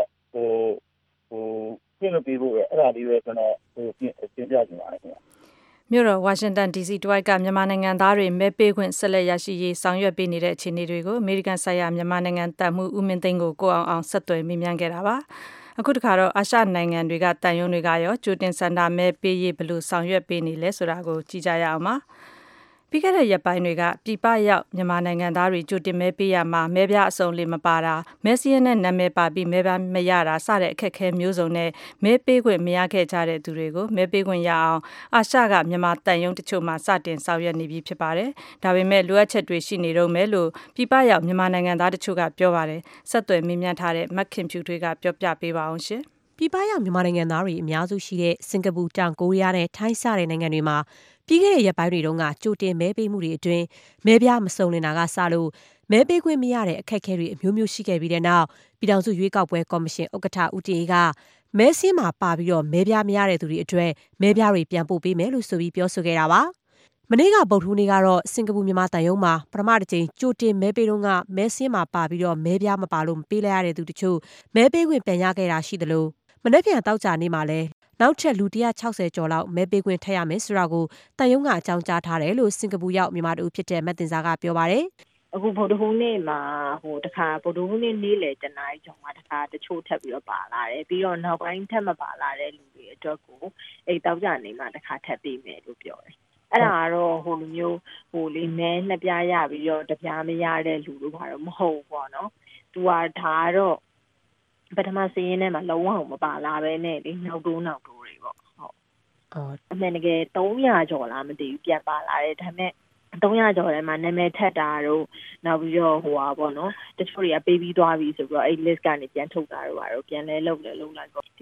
ပြင်လို့ပေးဖို့အဲ့ဒါလေးပဲကျွန်တော်ပြင်ပြချင်ပါတယ်ခင်ဗျမြို့တော်ဝါရှင်တန် DC တဝိုက်ကမြန်မာနိုင်ငံသားတွေမဲပေးခွင့်ဆက်လက်ရရှိရေးဆောင်ရွက်ပေးနေတဲ့အခြေအနေတွေကိုအမေရိကန်ဆိုင်ရာမြန်မာနိုင်ငံတပ်မှူးဦးမင်းသိန်းကိုအောင်ဆက်သွယ်မေးမြန်းခဲ့တာပါအခုတခါတော့အာရှနိုင်ငံတွေကတန်ယုံတွေကရောကြိုတင်စန္ဒမဲပေးရေးဘယ်လိုဆောင်ရွက်ပေးနေလဲဆိုတာကိုကြည့်ကြရအောင်ပါပြီးခဲ့တဲ့ရက်ပိုင်းတွေကပြည်ပရောက်မြန်မာနိုင်ငံသားတွေကြိုတင်မဲပေးရမှာမဲပြအစုံလေးမပါတာမဲစည်းရဲနဲ့နာမည်ပါပြီးမဲပြမရတာစတဲ့အခက်အခဲမျိုးစုံနဲ့မဲပေးခွင့်မရခဲ့ကြတဲ့သူတွေကိုမဲပေးခွင့်ရအောင်အာရှကမြန်မာတန်ယုံတချို့မှာစတင်ဆောင်ရွက်နေပြီဖြစ်ပါတယ်။ဒါပေမဲ့လိုအပ်ချက်တွေရှိနေတော့မယ်လို့ပြည်ပရောက်မြန်မာနိုင်ငံသားတချို့ကပြောပါတယ်။ဆက်သွယ်မေးမြန်းထားတဲ့မခင်ဖြူထွေးကပြောပြပေးပါအောင်ရှင်။ပြည်ပရောက်မြန်မာနိုင်ငံသားတွေအများစုရှိတဲ့စင်ကာပူ၊တောင်ကိုရီးယားနဲ့ထိုင်းစတဲ့နိုင်ငံတွေမှာပြီးခဲ့တဲ့ရက်ပိုင်းတွေတုန်းကကြိုတင်မဲပေးမှုတွေအတွင်းမဲပြားမစုံလင်တာကစလို့မဲပေးခွင့်မရတဲ့အခက်အခဲတွေအမျိုးမျိုးရှိခဲ့ပြီးတဲ့နောက်ပြည်ထောင်စုရွေးကောက်ပွဲကော်မရှင်ဥက္ကဋ္ဌဦးတင်အေးကမဲစင်းမှာပါပြီးတော့မဲပြားမရတဲ့သူတွေအတွက်မဲပြားတွေပြန်ပို့ပေးမယ်လို့ဆိုပြီးပြောဆိုခဲ့တာပါ။မနေ့ကဗုဒ္ဓဟူးနေ့ကတော့စင်ကာပူမြန်မာတန်ယုံမှာပထမတစ်ကြိမ်ကြိုတင်မဲပေးတော့ကမဲစင်းမှာပါပြီးတော့မဲပြားမပါလို့မပေးလိုက်ရတဲ့သူတချို့မဲပေးခွင့်ပြန်ရခဲ့တာရှိသလိုမနေ့ပြန်တောက်ကြနေ့မှာလည်းနောက်ထပ်လူ160ကျော်လောက်မဲပေးခွင့်ထပ်ရမယ်ဆိုတာကိုတန်ယုံကအကြောင်းကြားထားတယ်လို့စင်ကာပူရောက်မြန်မာတို့ဖြစ်တဲ့မတ်တင်စာကပြောပါတယ်အခုဗုဒ္ဓဟူးနေ့မှာတခါဗုဒ္ဓဟူးနေ့နေ့လယ်တနားရီကျော်မှာတခါတချို့ထပ်ပြီးတော့ပါလာတယ်ပြီးတော့နောက်ပိုင်းထပ်မပါလာတဲ့လူတွေအတွက်ကိုအဲ့တောက်ကြနေမှာတခါထပ်ပေးမယ်လို့ပြောတယ်အဲ့ဒါကတော့လူမျိုးလေးမဲနှစ်ပြားရပြီးတော့တစ်ပြားမရတဲ့လူတို့ဘာတော့မဟုတ်ဘူးပေါ့နော်သူကဒါတော့ပထမစရင်းထဲမှာလုံးဝမပါလာပဲနဲ့လေနောက်တိုးတွေပေါ့ဟုတ်အမှန်တကယ်300ကျော်လားမသိဘူးပြန်ပါလာတယ်ဒါပေမဲ့300ကျော်ထဲမှာနာမည်ထက်တာတို့နောက်ပြီးတော့ပေါ့နော်တချို့တွေကပေးပြီးသွားပြီဆိုပြီးတော့အဲ့ list ကနေပြန်ထုတ်တာတို့ပါတော့ပြန်လဲလုပ်လိုက်ပေါ့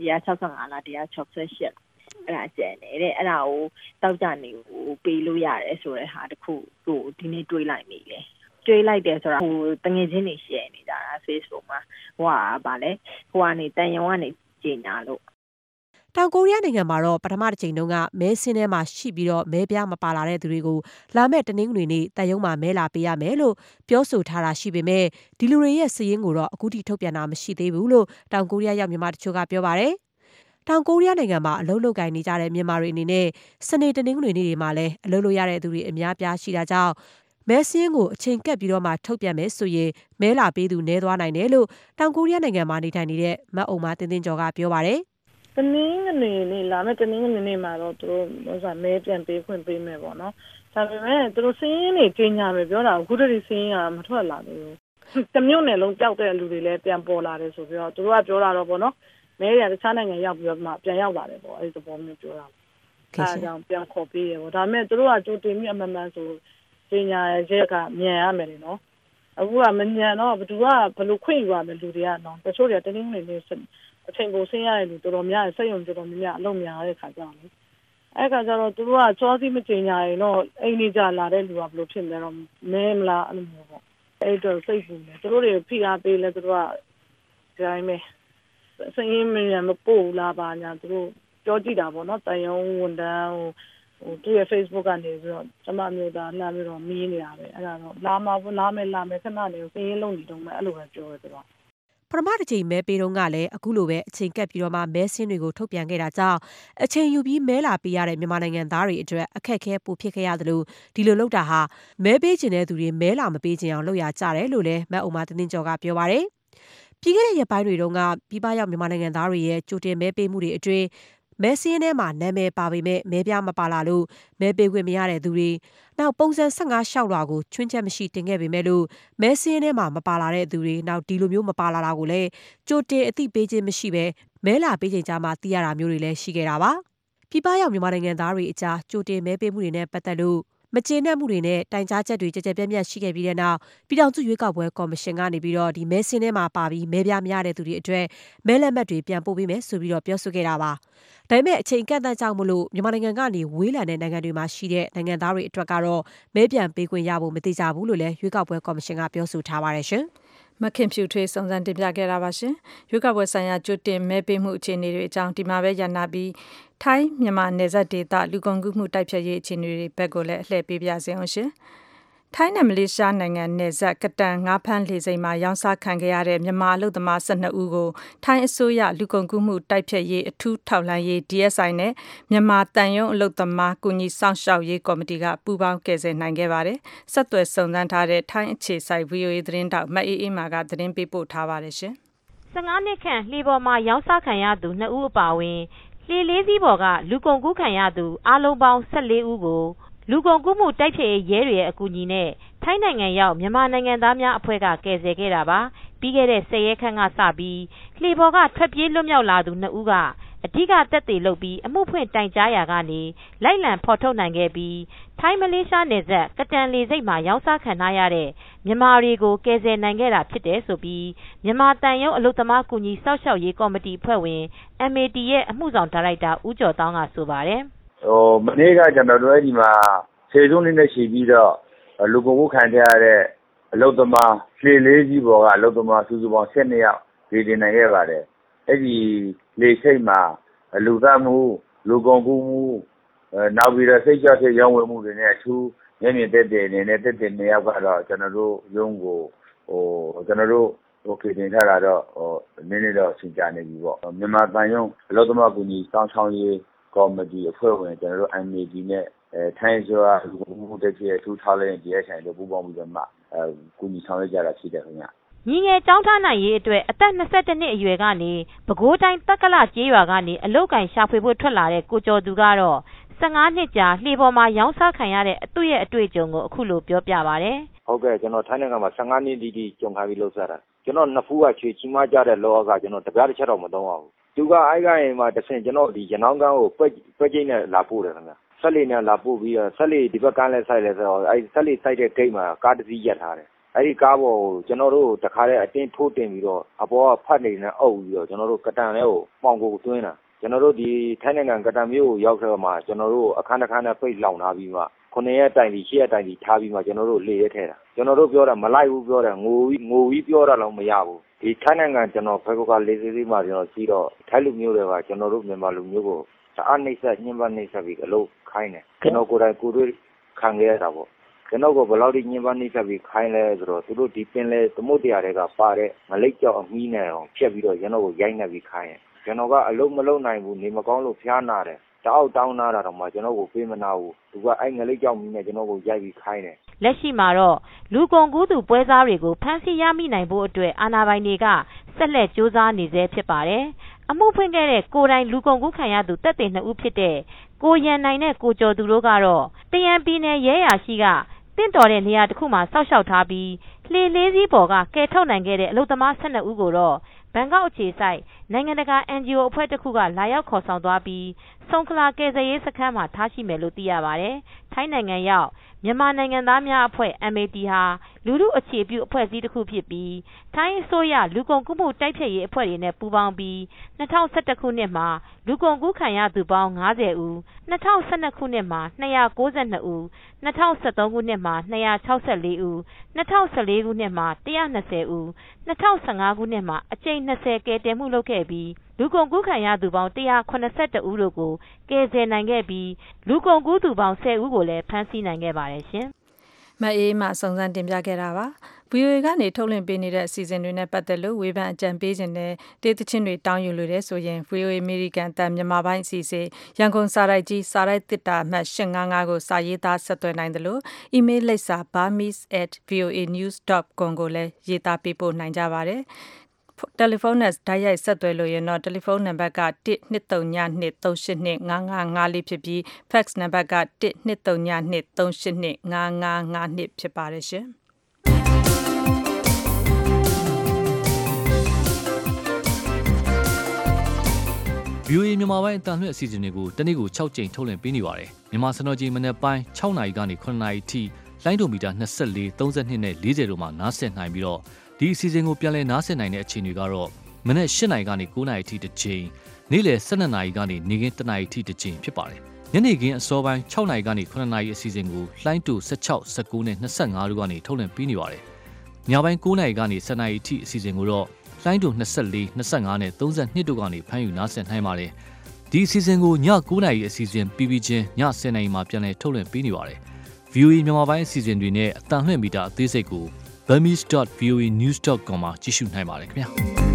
165လား168အဲ့ဒါကျန်နေတဲ့အဲ့ဒါကိုတောက်ကြနေကိုပေးလို့ရတယ်ဆိုတဲ့ဟာတခုကိုဒီနေ့တွေးလိုက်မိတယ်တွေးလိုက်တယ်ဆိုတာတငယ်ချင်းတွေ share နေကြတာ Facebook မှာဗာလဲကနေတန်ယုံကနေကြေညာလို့တောင်ကိုရီးယားနိုင်ငံမှာတော့ပထမတစ်ချိန်တုန်းကမဲစင်းထဲမှာရှိပြီးတော့မဲပြားမပါလာတဲ့သူတွေကိုလာမဲ့တနင်္ဂနွေနေ့တန်ယုံမှာမဲလာပေးရမယ်လို့ပြောဆိုထားတာရှိပေမဲ့ဒီလူတွေရဲ့စည်ရင်းကိုတော့အခုထိထုတ်ပြန်တာမရှိသေးဘူးလို့တောင်ကိုရီးယားရောက်မြန်မာတချို့ကပြောပါတယ်။တောင်ကိုရီးယားနိုင်ငံမှာအလုပ်လုပ်ကိုင်နေကြတဲ့မြန်မာတွေအနေနဲ့စနေတနင်္ဂနွေနေ့တွေမှာလည်းအလုပ်လုပ်ရတဲ့သူတွေအများပြားရှိတာကြောင့်မဲစင်းကိုအချိန်ကပ်ပြီးတော့မှထုတ်ပြန်မယ်ဆိုရင်မဲလာပေးသူနည်းသွားနိုင်တယ်လို့တောင်ကိုရီးယားနိုင်ငံမှာနေထိုင်နေတဲ့မတ်အုံမတင်းတင်းကျော်ကပြောပါတယ်တနင်္ဂနွေနေ့လာမယ့်တနင်္ဂနွေနေ့မှာတော့သူတို့မဲပြန်ပေးခွင့်ပေးမယ်ပေါ့နော်ဒါပေမဲ့သူတို့စင်းရင်းတွေကြီးညာမယ်ပြောတာအခုတည်းစင်းရမထွက်လာသေးဘူးတမျိုးနယ်လုံးကြောက်တဲ့လူတွေလည်းပြန်ပေါ်လာတယ်ဆိုပြီးတော့သူတို့ကပြောတာတော့ပေါ့နော်မဲရတခြားနိုင်ငံရောက်ပြီးတော့မှပြန်ရောက်လာတယ်ပေါ့အဲ့ဒီသဘောမျိုးပြောတာအဲဒါကြောင့်ပြန်ခေါ်ပေးရပေါ့ဒါပေမဲ့သူတို့ကကြိုတင်ပြီးအမှန်မှန်ဆိုကြီးညာရက်ကမြန်ရမယ်လေနော်အခုကမမြန်တော့ဘယ်သူကဘယ်လိုခွင့်ယူရမလဲလူတွေကနော်တချို့တွေကတနင်္ဂနွေနေ့အချိန်ကိုဆင်းရတဲ့လူတော်တော်များတယ်စိတ်ယုံတော်တော်များအလုံးများတဲ့ခါကြောင့်လေအဲ့ခါကျတော့သူတို့ကချောစီမတင်ညာရင်တော့အိမ်နေကြလာတဲ့လူကဘယ်လိုဖြစ်လဲတော့မဲမလားအဲ့လိုမျိုးပေါ့အဲ့တော့စိတ်ပူနေသူတို့တွေဖိအားပေးလဲသူတို့ကဒီတိုင်းပဲစင်းရင်းမြန်မပို့လာပါညာသူတို့ပြောကြည့်တာပေါ့နော်တန်ယုံဝန်တန်းသူ့ရဲ့ Facebook ကနေပြီးတော့ကျမမျိုးသားလှမ်းပြီးတော့မီးနေတာပဲအဲ့ဒါတော့လာမယ်ခဏနေစင်းရင်းလုံးနေတော့မှအဲ့လိုပဲပြောတယ်သူကပထမတစ်ချိန်မဲပေးတော့ကလည်းအခုလိုပဲအချိန်ကပ်ပြီးတော့မှမဲစင်းတွေကိုထုတ်ပြန်ခဲ့တာကြောင့်အချိန်ယူပြီးမဲလာပေးရတဲ့မြန်မာနိုင်ငံသားတွေအတွက်အခက်အခဲပိုဖြစ်ခဲ့ရတယ်လို့ဒီလိုလုပ်တာဟာမဲပေးခြင်းတဲ့သူတွေမဲလာမပေးခြင်းအောင်လုပ်ရကြတယ်လို့လည်းမတ်အုံမတင်းတင်းကျော်ကပြောပါတယ်ပြီးခဲ့တဲ့ရက်ပိုင်းတွေတုန်းကပြည်ပရောက်မြန်မာနိုင်ငံသားတွေရဲ့ကြိုတင်မဲပေးမှုတွေအတွင်းမဲစင်းထဲမှာနာမည်ပါပေမဲ့မဲပြားမပါလာလို့မဲပေးခွင့်မရတဲ့သူတွေနောက်ပုံစံ15လျှောက်လွှာကိုချွင်းချက်မရှိတင်ခဲ့ပေမဲ့လို့မဲစင်းထဲမှာမပါလာတဲ့သူတွေနောက်ဒီလိုမျိုးမပါလာတာကိုလည်းကြိုတင်အသိပေးခြင်းမရှိဘဲမဲလာပေးချိန်ကြာမှသိရတာမျိုးတွေလည်းရှိခဲ့တာပါပြည်ပရောက်မြန်မာနိုင်ငံသားတွေအကြားကြိုတင်မဲပေးမှုတွေနဲ့ပတ်သက်လို့မကျေနပ်မှုတွေနဲ့တိုင်ကြားချက်တွေကြကြပြန့်ပြန့်ရှိခဲ့ပြီးတဲ့နောက်ပြည်ထောင်စုရွေးကောက်ပွဲကော်မရှင်ကနေပြီးတော့ဒီမဲစင်းထဲမှာပါပြီးမဲပြားများတဲ့သူတွေအတွက်မဲလက်မှတ်တွေပြန်ပို့ပေးမယ်ဆိုပြီးတော့ပြောဆိုခဲ့တာပါ။ဒါပေမဲ့အချိန်ကန့်သတ်ကြောင့်မလို့မြန်မာနိုင်ငံကနေဝေးလံတဲ့နိုင်ငံတွေမှာရှိတဲ့နိုင်ငံသားတွေအတွက်ကတော့မဲပြန်ပေးခွင့်ရဖို့မသိကြဘူးလို့လည်းရွေးကောက်ပွဲကော်မရှင်ကပြောဆိုထားပါတယ်ရှင်။မခင်ဖြူထွေးစုံစမ်းတင်ပြခဲ့တာပါရှင်။ရွေးကောက်ပွဲဆိုင်ရာကြိုတင်မဲပေးမှုအခြေအနေတွေအကြောင်းဒီမှာပဲရနာပြီးထိုင်းမြန်မာနယ်စပ်ဒေသလူကုန်ကူးမှုတိုက်ဖျက်ရေးအခြေအနေတွေဘက်ကိုလည်းအလှည့်ပေးပြစေအောင်ရှင်။ထိုင်းနဲ့မလေးရှားနိုင်ငံနယ်စပ်ကတန်ငါးဖမ်းလေဆိပ်မှာရောင်းစားခံခဲ့ရတဲ့မြန်မာအလုပ်သမား12ဦးကိုထိုင်းအစိုးရလူကုန်ကူးမှုတိုက်ဖျက်ရေးအထူးထောက်လှမ်းရေး DSI နဲ့မြန်မာတန်ယုံအလုပ်သမားကူညီဆောင်ရှောက်ရေးကော်မတီကပူးပေါင်းကယ်ဆယ်နိုင်ခဲ့ပါတယ်။ဆက်သွယ်စုံစမ်းထားတဲ့ထိုင်းအခြေစိုက် VOA သတင်းတောက်မအေးအေးမာကသတင်းပေးပို့ထားပါတယ်ရှင်။15နှစ်ခန့်လှေပေါ်မှာရောင်းစားခံရသူ2ဦးအပါအဝင်လှေလေးစီးပေါ်ကလူကုန်ကူးခံရသူအားလုံးပေါင်း14ဦးကိုလူကုန်ကူးမှုတိုက်ဖျက်ရေးရဲတွေရဲ့အကူအညီနဲ့ထိုင်းနိုင်ငံရောက်မြန်မာနိုင်ငံသားများအဖွဲ့ကကယ်ဆယ်ခဲ့တာပါပြီးခဲ့တဲ့10ရက်ခန့်ကစပြီးလှေပေါ်ကထွက်ပြေးလွတ်မြောက်လာသူ2ဦးကအဓိကသက်သေလုပ်ပြီးအမှုဖွင့်တိုင်ကြားရာကနေလိုက်လံဖော်ထုတ်နိုင်ခဲ့ပြီးထိုင်းမလေးရှားနယ်စပ်ကတန်လေဆိပ်မှာရောင်းစားခံထားရတဲ့မြန်မာတွေကိုကယ်ဆယ်နိုင်ခဲ့တာဖြစ်တယ်ဆိုပြီးမြန်မာတန်ယုံအလုပ်သမားကူညီစောင့်ရှောက်ရေးကော်မတီအဖွဲ့ဝင် MAT ရဲ့အမှုဆောင်ဒါရိုက်တာဦးကျော်တောင်းကဆိုပါတယ်မနေ့ကကျွန်တော်တို့အဲ့ဒီမှာခြေစုံးလေးနဲ့ရှိပြီးတော့လူကုန်ကူးခံရတဲ့အလုပ်သမားလှေလေးကြီးပေါ်ကအလုပ်သမားစုစုပေါင်း12ယောက်ဒီတင်နိုင်ခဲ့ပါတယ်အဲ့ဒီလေဆိပ်မှာလူသတ်မှုလူကုန်ကူးမှုနောက်ပြီးတော့စိတ်ကြွစိတ်ရောင်းဝယ်မှုတွေနဲ့အထူးမျက်မြင်သက်သေအနေနဲ့သက်သေ2ယောက်ကတော့ကျွန်တော်တို့ရုံးကိုကျွန်တော်တို့တင်ထားတာတော့နည်းနည်းတော့ရှင်းပြနေပြီပေါ့မြန်မာတန်ယုံအလုပ်သမားကူညီစောင့်ရှောက်ရေးကော်မတီအဖွဲ့ဝင်ကျွန်တော်တို့ MAD နဲ့ထိုင်းဆိုတာလူကုန်ကူးမှုတိုက်ဖျက်ရေးအထူးထောက်လှမ်းရေး DSI တို့ပူးပေါင်းပြီးတော့မှကူညီဆောင်ရွက်ကြတာဖြစ်တယ်ခင်ဗျညီငယ်ကျောင်းထားနိုင်ရေးအတွက်အသက်22နှစ်အရွယ်ကနေပဲခူးတိုင်းတက္ကလကျေးရွာကနေအလုတ်ကင်ရှာဖွေဖို့ထွက်လာတဲ့ကိုကျော်သူကတော့15နှစ်ကြာလှေပေါ်မှာရောင်းစားခံရတဲ့သူ့ရဲ့အတွေ့အကြုံကိုအခုလိုပြောပြပါတယ်ဟုတ်ကဲ့ကျွန်တော်ထိုင်းနိုင်ငံမှာ15နှစ်တိတိကြုံထားပြီးလှုပ်ရှားတာကျွန်တော်နှစ်ဖူးကချွေချီမကြတဲ့လောကကျွန်တော်တပြားတစ်ချက်တော့မသုံးပါဘူးသူကအဲ့ကရင်မှာတဆင်ကျွန်တော်ဒီရနောင်းကန်းကိုပွဲကျင်းနဲ့လာပို့တယ်ခင်ဗျဆက်လေနဲ့လာပို့ပြီးတော့ဆက်လေဒီဘက်ကန်းလဲဆိုင်လဲဆိုတော့အဲ့ဆက်လေဆိုင်တဲ့ဂိတ်မှာကားတစ်စီးရပ်ထားတယ်အဲ့ဒီကားပေါ်ကိုကျွန်တော်တို့တခါတည်းအတင်းထိုးတင်ပြီးတော့အပေါ်ကဖတ်နေနဲ့အုပ်ပြီးတော့ကျွန်တော်တို့ကတန်လဲကိုမှောင်ကိုသွင်းတာကျွန်တော်တို့ဒီထိုင်းနိုင်ငံကတန်မြို့ကိုရောက်ခဲ့မှာကျွန်တော်တို့အခန်းတစ်ခန်းနဲ့ပိတ်လောင်ထားပြီးမှ9ရက်တိုင်ပြီး10ရက်တိုင်ပြီးထားပြီးမှကျွန်တော်တို့လေရဲထဲတာကျွန်တော်တို့ပြောတာမလိုက်ဘူးပြောတယ်ငိုပြီးပြောတာတော့မရဘူးဒီထိုင်းနိုင်ငံကျွန်တော်ဖေဖော်ဝါရီလေးစီးမှကျွန်တော်ရှိတော့ထိုင်းလူမျိုးတွေကကျွန်တော်တို့မြန်မာလူမျိုးကိုတအားနှိမ့်ဆက်ညှဉ်းပန်းနှိမ့်ဆက်ပြီးအလုပ်ခိုင်းတယ်ကျွန်တော်ကိုယ်တိုင်ကိုယ်တွေ့ခံခဲ့ရတာပေါ့ကျွန်တော်ကဘယ်လောက်ဒီညှဉ်းပန်းနှိမ့်ဆက်ပြီးခိုင်းလဲဆိုတော့သူတို့ဒီပင်လဲသမုတ်တရားတွေကပါတဲ့ငလိတ်ကြောက်အမီးနဲ့အောင်ဖြတ်ပြီးတော့ကျွန်တော်ကိုရိုက်နှက်ပြီးခိုင်းတယ်ကျွန်တော်ကအလုပ်မလုပ်နိုင်ဘူးနေမကောင်းလို့ဖျားနာတယ်တောက်တောင်းနာတာတော့မှကျွန်တော်ကိုပေးမနာဘူးသူကအဲ့ငလိတ်ကြောက်မီးနဲ့ကျွန်တော်ကိုရိုက်ပြီးခိုင်းတယ်လက်ရှိမှာတော့လူကုန်ကူးသူပွဲစားတွေကိုဖမ်းဆီးရမိနိုင်ဖို့အတွက်အာဏာပိုင်တွေကဆက်လက်စူးစမ်းနေဆဲဖြစ်ပါတယ်အမှုဖွင့်ခဲ့တဲ့ကိုယ်တိုင်လူကုန်ကူးခံရသူတပ်တင်2ဦးဖြစ်တဲ့ကိုရန်နိုင်နဲ့ကိုကျော်သူတို့ကတော့တရန်ပြည်နယ်ရဲရာရှိကတင့်တော်တဲ့နေရာတစ်ခုမှာစောက်ရှောက်ထားပြီးလှေလေးစီးပေါ်ကကယ်ထုတ်နိုင်ခဲ့တဲ့အလုပ်သမား12ဦးကိုတော့ဘန်ကောက်အခြေစိုက်နိုင်ငံတကာ NGO အဖွဲ့တစ်ခုကလာရောက်ခေါ်ဆောင်သွားပြီးဆုံခလာကယ်ဆယ်ရေးစခန်းမှာထားရှိမယ်လို့သိရပါတယ်။ထိုင်းနိုင်ငံရောက်မြန်မာနိုင်ငံသားများအဖွဲ့ MAT ဟာလူထုအခြေပြုအဖွဲ့အစည်းတစ်ခုဖြစ်ပြီးထိုင်းအစိုးရလူကုန်ကူးမှုတိုက်ဖျက်ရေးအဖွဲ့တွေနဲ့ပူးပေါင်းပြီး2011ခုနှစ်မှာလူကုန်ကူးခံရသူပေါင်း90ဦး2012ခုနှစ်မှာ292ဦး2013ခုနှစ်မှာ264ဦး2014ခုနှစ်မှာ120ဦး2015ခုနှစ်မှာအကြိမ်20ကယ်တင်မှုလုပ်ခဲ့ပြီးလူကုန်ကူးခံရသူပေါင်း182ဦးတို့ကိုကယ်ဆယ်နိုင်ခဲ့ပြီးလူကုန်ကူးသူပေါင်း10ဦးကိုလည်းဖမ်းဆီးနိုင်ခဲ့ပါတယ်ရှင်။မအေးမှစုံစမ်းတင်ပြခဲ့တာပါ။ VOA ကနေထုတ်လွှင့်ပေးနေတဲ့အစီအစဉ်တွေနဲ့ပတ်သက်လို့ဝေဖန်အကြံပေးခြင်းနဲ့တေးသချင်းတွေတောင်းယူလို့တဲ့ဆိုရင် VOA American တန်မြန်မာပိုင်းအစီအစဉ်ရန်ကုန်စာရိုက်ကြီးစာရိုက်တစ်တာအမှတ်855ကိုစာရေးသားဆက်သွယ်နိုင်တယ်လို့ email လိပ်စာ burmese@voanews.com ကိုလည်းရေးသားပေးပို့နိုင်ကြပါတယ်။တယ်လီဖုန်းနဲ့ဓာတ်ရိုက်ဆက်သွယ်လို့ရင်တော့တယ်လီဖုန်းနံပါတ်က12323855554ဖြစ်ပြီး fax နံပါတ်က12323855552ဖြစ်ပါတယ်ရှင်။ VOA မြန်မာပိုင်းအတန်လွှင့်အစီအစဉ်တွေကိုတနေ့ကို6ကြိမ်ထုတ်လွှင့်ပေးနေပါတယ်မြန်မာစံတော်ချိန်မနေ့ပိုင်း6နာရီကနေ9နာရီထိလိုင်းဒိုမီတာ24 32နဲ့40တို့မှာနားဆင်နိုင်ပြီးတော့ဒီအစီအစဉ်ကိုပြန်လည်နားဆင်နိုင်တဲ့အချိန်တွေကတော့မနေ့8နာရီကနေ9နာရီထိတစ်ချိန်နေ့လယ်12နာရီကနေနေ့ခင်း1နာရီထိတစ်ချိန်ဖြစ်ပါတယ်ညနေခင်းအစောပိုင်း6နာရီကနေ9နာရီအစီအစဉ်ကိုလိုင်းတူ16 19နဲ့25တို့ကနေထုတ်လွှင့်ပေးနေပါတယ်ညပိုင်း9နာရီကနေ10နာရီထိအစီအစဉ်ကိုတော့လိုင်းတူ24 25နဲ့32တို့ကနေဖမ်းယူနားဆင်နိုင်ပါတယ်ဒီအစီအစဉ်ကိုည9နာရီအစီအစဉ်ပြီးပြီးချင်းည10နာရီမှာပြန်လည်ထုတ်လွှင့်ပေးနေပါတယ် VOA မြန်မာပိုင်းအစီအစဉ်တွေနဲ့အတန်လွှင့်မီတာအသေးစိတ်ကို burmese.voanews.com မှာကြည့်ရှုနိုင်ပါတယ်ခင်ဗျာ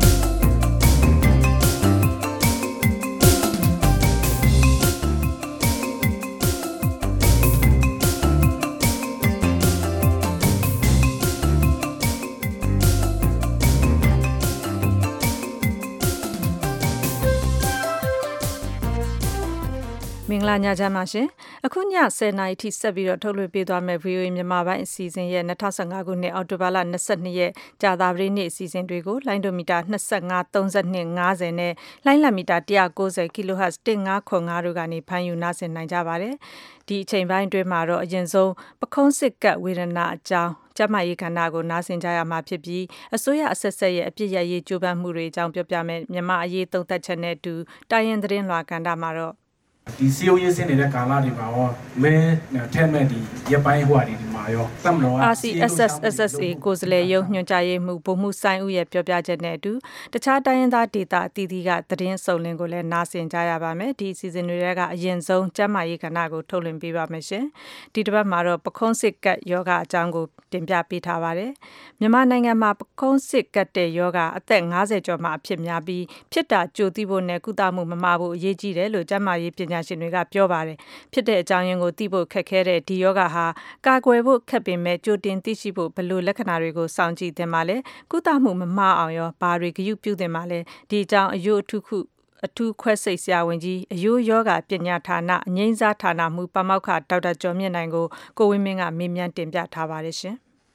မင်္ဂလာညချမ်းပါရှင်အခုည10:00နာရီထိဆက်ပြီးတော့ထုတ်လွှင့်ပေးသွားမယ့် VOA မြန်မာပိုင်းအစီအစဉ်ရဲ့2015ခုနှစ်အောက်တိုဘာလ22ရက်ကြာသပတေးနေ့အစီအစဉ်တွေကိုလိုင်းဒိုမီတာ25 32 50နဲ့လိုင်းလံမီတာ190 kHz 1505တို့ကနေဖမ်းယူနားဆင်နိုင်ကြပါတယ်ဒီအချိန်ပိုင်းအတွင်းမှာတော့အရင်ဆုံးပခုံးစစ်ကပ်ဝေဒနာအကြောင်းကျမရေးခန္ဓာကိုနားဆင်ကြရမှာဖြစ်ပြီးအစိုးရအဆက်ဆက်ရဲ့အပြစ်ရရေးကြိုးပမ်းမှုတွေအကြောင်းပြောပြမယ်မြန်မာအရေးသုံးသပ်ချက်နဲ့အတူတိုင်းရင်းသတင်းလွှာကဏ္ဍမှာတော့ဒီစီယိုရေးစင်းနေတဲ့ကာလတွေမှာရောမဲထဲမဲ့ဒီရပိုင်းဟွာဒီမှာရောတမ်လော RCSS/SSA ကိုယ်စားလှယ်ရုံးညွှန်ကြားရေးမှူးဗိုလ်မှူးဆိုင်ဦးရဲ့ပြောပြချက်နဲ့အတူတခြားတိုင်းရင်းသားဒေသအသီးသီးကသတင်းစုံလင်ကိုလည်းနားဆင်ကြရပါမယ်ဒီအစီအစဉ်တွေကအရင်ဆုံးကျန်းမာရေးကဏ္ဍကိုထုတ်လွှင့်ပေးပါမယ်ရှင်ဒီတစ်ပတ်မှာတော့ပခုံးစစ်ကပ်ယောဂအကြောင်းကိုတင်ပြပေးထားပါတယ်မြန်မာနိုင်ငံမှာပခုံးစစ်ကပ်တဲ့ယောဂအသက်50ကျော်မှအဖြစ်များပြီးဖြစ်တာကြိုသိဖို့နဲ့ကုသမှုမမှားဖို့အရေးကြီးတယ်လို့ကျန်းမာရေးပညာရှင်တွေကပြောပါတယ်ဖြစ်တဲ့အကြောင်းရင်းကိုသိဖို့ခက်ခဲတဲ့ဒီယောဂဟာကာကွယ်ဖို့ခက်ပေမဲ့ကြိုတင်သိရှိဖို့ဘယ်လိုလက္ခဏာတွေကိုစောင့်ကြည့်သင့်ပါလဲကုသမှုမမှားအောင်ရောဘာတွေဂရုပြုသင့်ပါလဲဒီအကြောင်းအယုအထူးခွဲစိတ်ဆရာဝန်ကြီးအယိုးယောဂပညာဌာနအငိမ့်စားဌာနမှပါမောက္ခဒေါက်တာကျော်မြင့်နိုင်ကိုဝင်းမင်းကမေးမြန်းတင်ပြထားပါတယ်ရှင်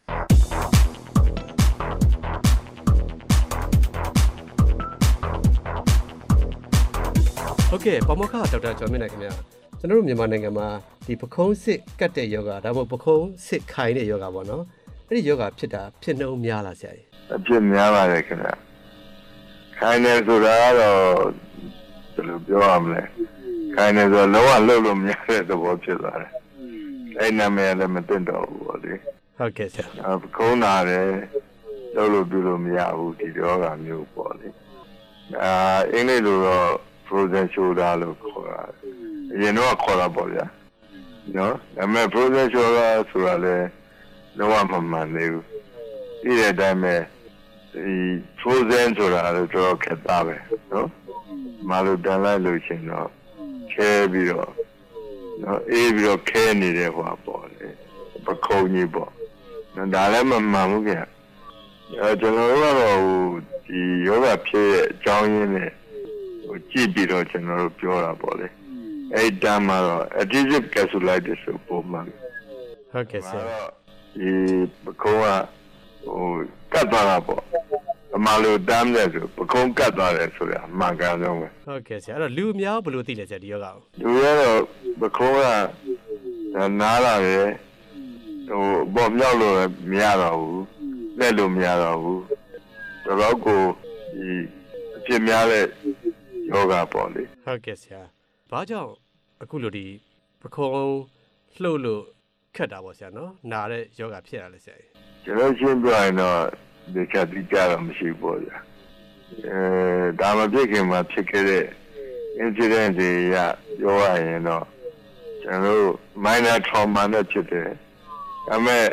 ဟုတ်ကဲ့ပါမောက္ခဒေါက်တာကျော်မြင့်နိုင်ခင်ဗျာကျွန်တော်တို့မြန်မာနိုင်ငံမှာဒီပခုံးစစ်ကတ်တဲ့ယောဂဒါမှမဟုတ်ပခုံးစစ်ခိုင်တဲ့ယောဂပေါ့နော်အဲ့ဒီယောဂဖြစ်တာဖြစ်နှုံးများလားဆရာကြီးအဖြစ်များပါတယ်ခင်ဗျာခိုင်နေဆိုတာကတော့ဘယ်လိုပြောရမလဲခိုင်နေဆိုလုံးဝလှုပ်လို့မရတဲ့သဘောဖြစ်သွားတယ်အဲ့နာမည်လည်းမသိတော့ဘူးပေါ့လေဟုတ်ကဲ့ဆရာပခုံးလာတယ်လှုပ်လို့ပြုလို့မရဘူးဒီယောဂမျိုးပေါ့လေအင်္ဂလိပ်လိုတော့ frozen shoulder လို့ခေါ်တာအရင်တော့ခေါ်တာပေါ့ဗျာနော်ဒါပေမဲ့ frozen shoulder ဆိုတာလည်းလုံးဝမမှန်သေးဘူးဒီတဲ့အတိုင်းပဲဒီ frozen ဆိုတာလည်းတော့ခက်တာပဲနော်မလို့တန်လိုက်လို့ရှင်တော့ခဲပြီးတော့နော်အေးပြီးတော့ခဲနေတဲ့ဟောပေါ့လေပခုံးကြီးပေါ့နော်ဒါလည်းမမှန်ဘူးခင်ဗျကျွန်တော်တို့ကတော့ဒီယောဂဖြစ်ရဲ့အကြောင်းရင်းနဲ့ကြည့်ပြီးတော့ကျွန်တော်တို့ပြောတာပေါ့လေအဲ့ဒါမှတော့ adhesive capsulitis ဆိုပုံမှန်ဟုတ်ကဲ့ဆရာဒီပခုံးကကတ်သွားတာပေါ့အမှန်လို့တမ်းတယ်ဆိုပခုံးကတ်သွားတယ်ဆိုတာအမှန်ကန်ဆုံးပဲဟုတ်ကဲ့ဆရာအဲ့တော့လူအများဘယ်လိုသိလဲဆရာဒီယောဂကိုလူရတော့ပခုံးကနားလာတယ်ဘောမြောက်လို့မရတော့ဘူးလက်လို့မရတော့ဘူးတော့ကိုဒီအဖြစ်များတဲ့ယောဂပေါ့လေဟုတ်ကဲ့ဆရာဘာကြောင့်အခုလိုဒီပခုံးလှုပ်လို့ခက်တာပေါ့ဆရာနော်နာတဲ့ယောဂဖြစ်ရလဲဆရာကျွန်တော်ရှင်းပြရင်တော့ဒီကတိကြတော့မရှိဘူးဗျာဒါမှဖြစ်ခင်မှာဖြစ်ခဲ့တဲ့ incident တွေရပြောရရင်တော့ကျွန်တော် minor trauma နဲ့ဖြစ်တယ်ဒါပေမဲ့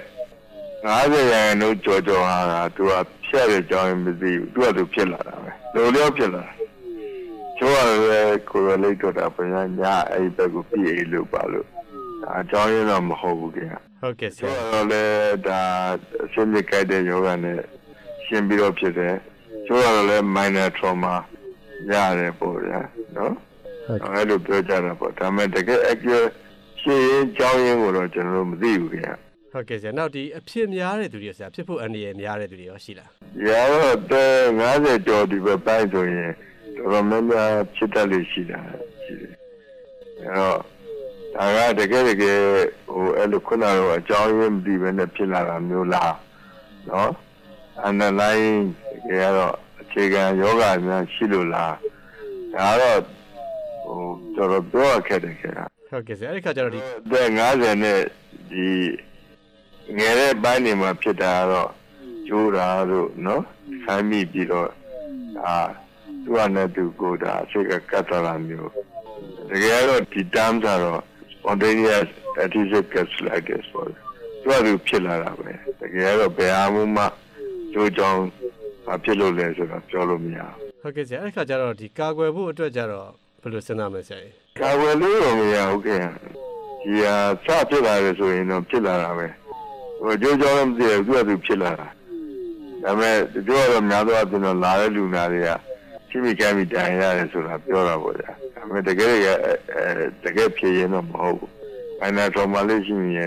90ရာခိုင်နှုန်းကျော်ဟာသူကဖြတ်တဲ့အကြောင်းမသိဘူးသူကသူဖြစ်လာတာပဲလိုလျော့ဖြစ်လာကျော်ရတယ်ကိုယ်လေးတော့တာပညာညာအဲ့ဘက်ကိုပြည့်လို့ပါလို့အကြောင်းရင်းတော့မဟုတ်ဘူးခင်ဗျဟုတ်ကဲ့ဆရာကျော်လည်းဒါအရှင်းပြကြတဲ့ယောဂနဲ့ရှင်းပြီးတော့ဖြစ်တယ်ကျော်လည်း minor trauma ရတယ်ပေါ့ဗျာနော်အဲ့လိုပြောကြတာပေါ့ဒါပေမဲ့တကယ် actual ရှင်းရင်ကြောင်းရင်းကိုတော့ကျွန်တော်တို့မသိဘူးခင်ဗျဟုတ်ကဲ့ဆရာနောက်ဒီအဖြစ်များတဲ့သူတွေဆရာဖြစ်ဖို့အန္တရာယ်များတဲ့သူတွေရောရှိလားရတော့50ကျော်ဒီပဲပိုင်းဆိုရင်တတော်များများဖြစ်တတ်လို့ရှိတာရှိတယ်အဲ့တော့ဒါကတကယ်အဲ့လိုခုနကတော့အကြောင်းရင်းမသိဘဲနဲ့ဖြစ်လာတာမျိုးလားနော်underlying တကယ်ကတော့အခြေခံယောဂများရှိလို့လားဒါတော့တော်တော်ပြောရခဲ့တယ်ခင်ဗျာဟုတ်ကဲ့ဆရာအဲ့ဒီခါကျတော့ဒီ 50နဲ့ဒီငယ်တဲ့ပိုင်းနေမှာဖြစ်တာတော့ကျိုးတာတို့နော်ဆမ်းမိပြီးတော့သူကနဲ့သူကိုဒါအစိတ်ကတ်သွားတာမျိုးတကယ်တော့ဒီ terms ကတော့ spontaneous adhesive capsulitis ပေါ့သူဖြစ်လာတာပဲတကယ်တော့ဘယ်အားမှကျိုးကြောင်းဖြစ်လို့လဲဆိုတော့ပြောလို့မရဘူးဟုတ်ကဲ့ဆရာအဲ့ဒီခါကျတော့ဒီကာကွယ်ဖို့အတွက်ကျတော့ဘယ်လိုစဉ်းစားမလဲဆရာကာကွယ်လို့မရဟုတ်ကဲ့ဒီစဖြစ်လာတယ်ဆိုရင်တော့ဖြစ်လာတာပဲကျိုးကြောင်းမသိဘူးသူဖြစ်လာတာဒါပေမဲ့ပြောတော့များသောအားဖြင့်တော့လာတဲ့လူနာတွေကချိမိကမ်းပြီးတိုင်ရတယ်ဆိုတာပြောတာပေါ့ဗျာဒါပေမဲ့တကယ်ဖြေရင်တော့မဟုတ်ဘူး။ minor trauma လေးရှိရင်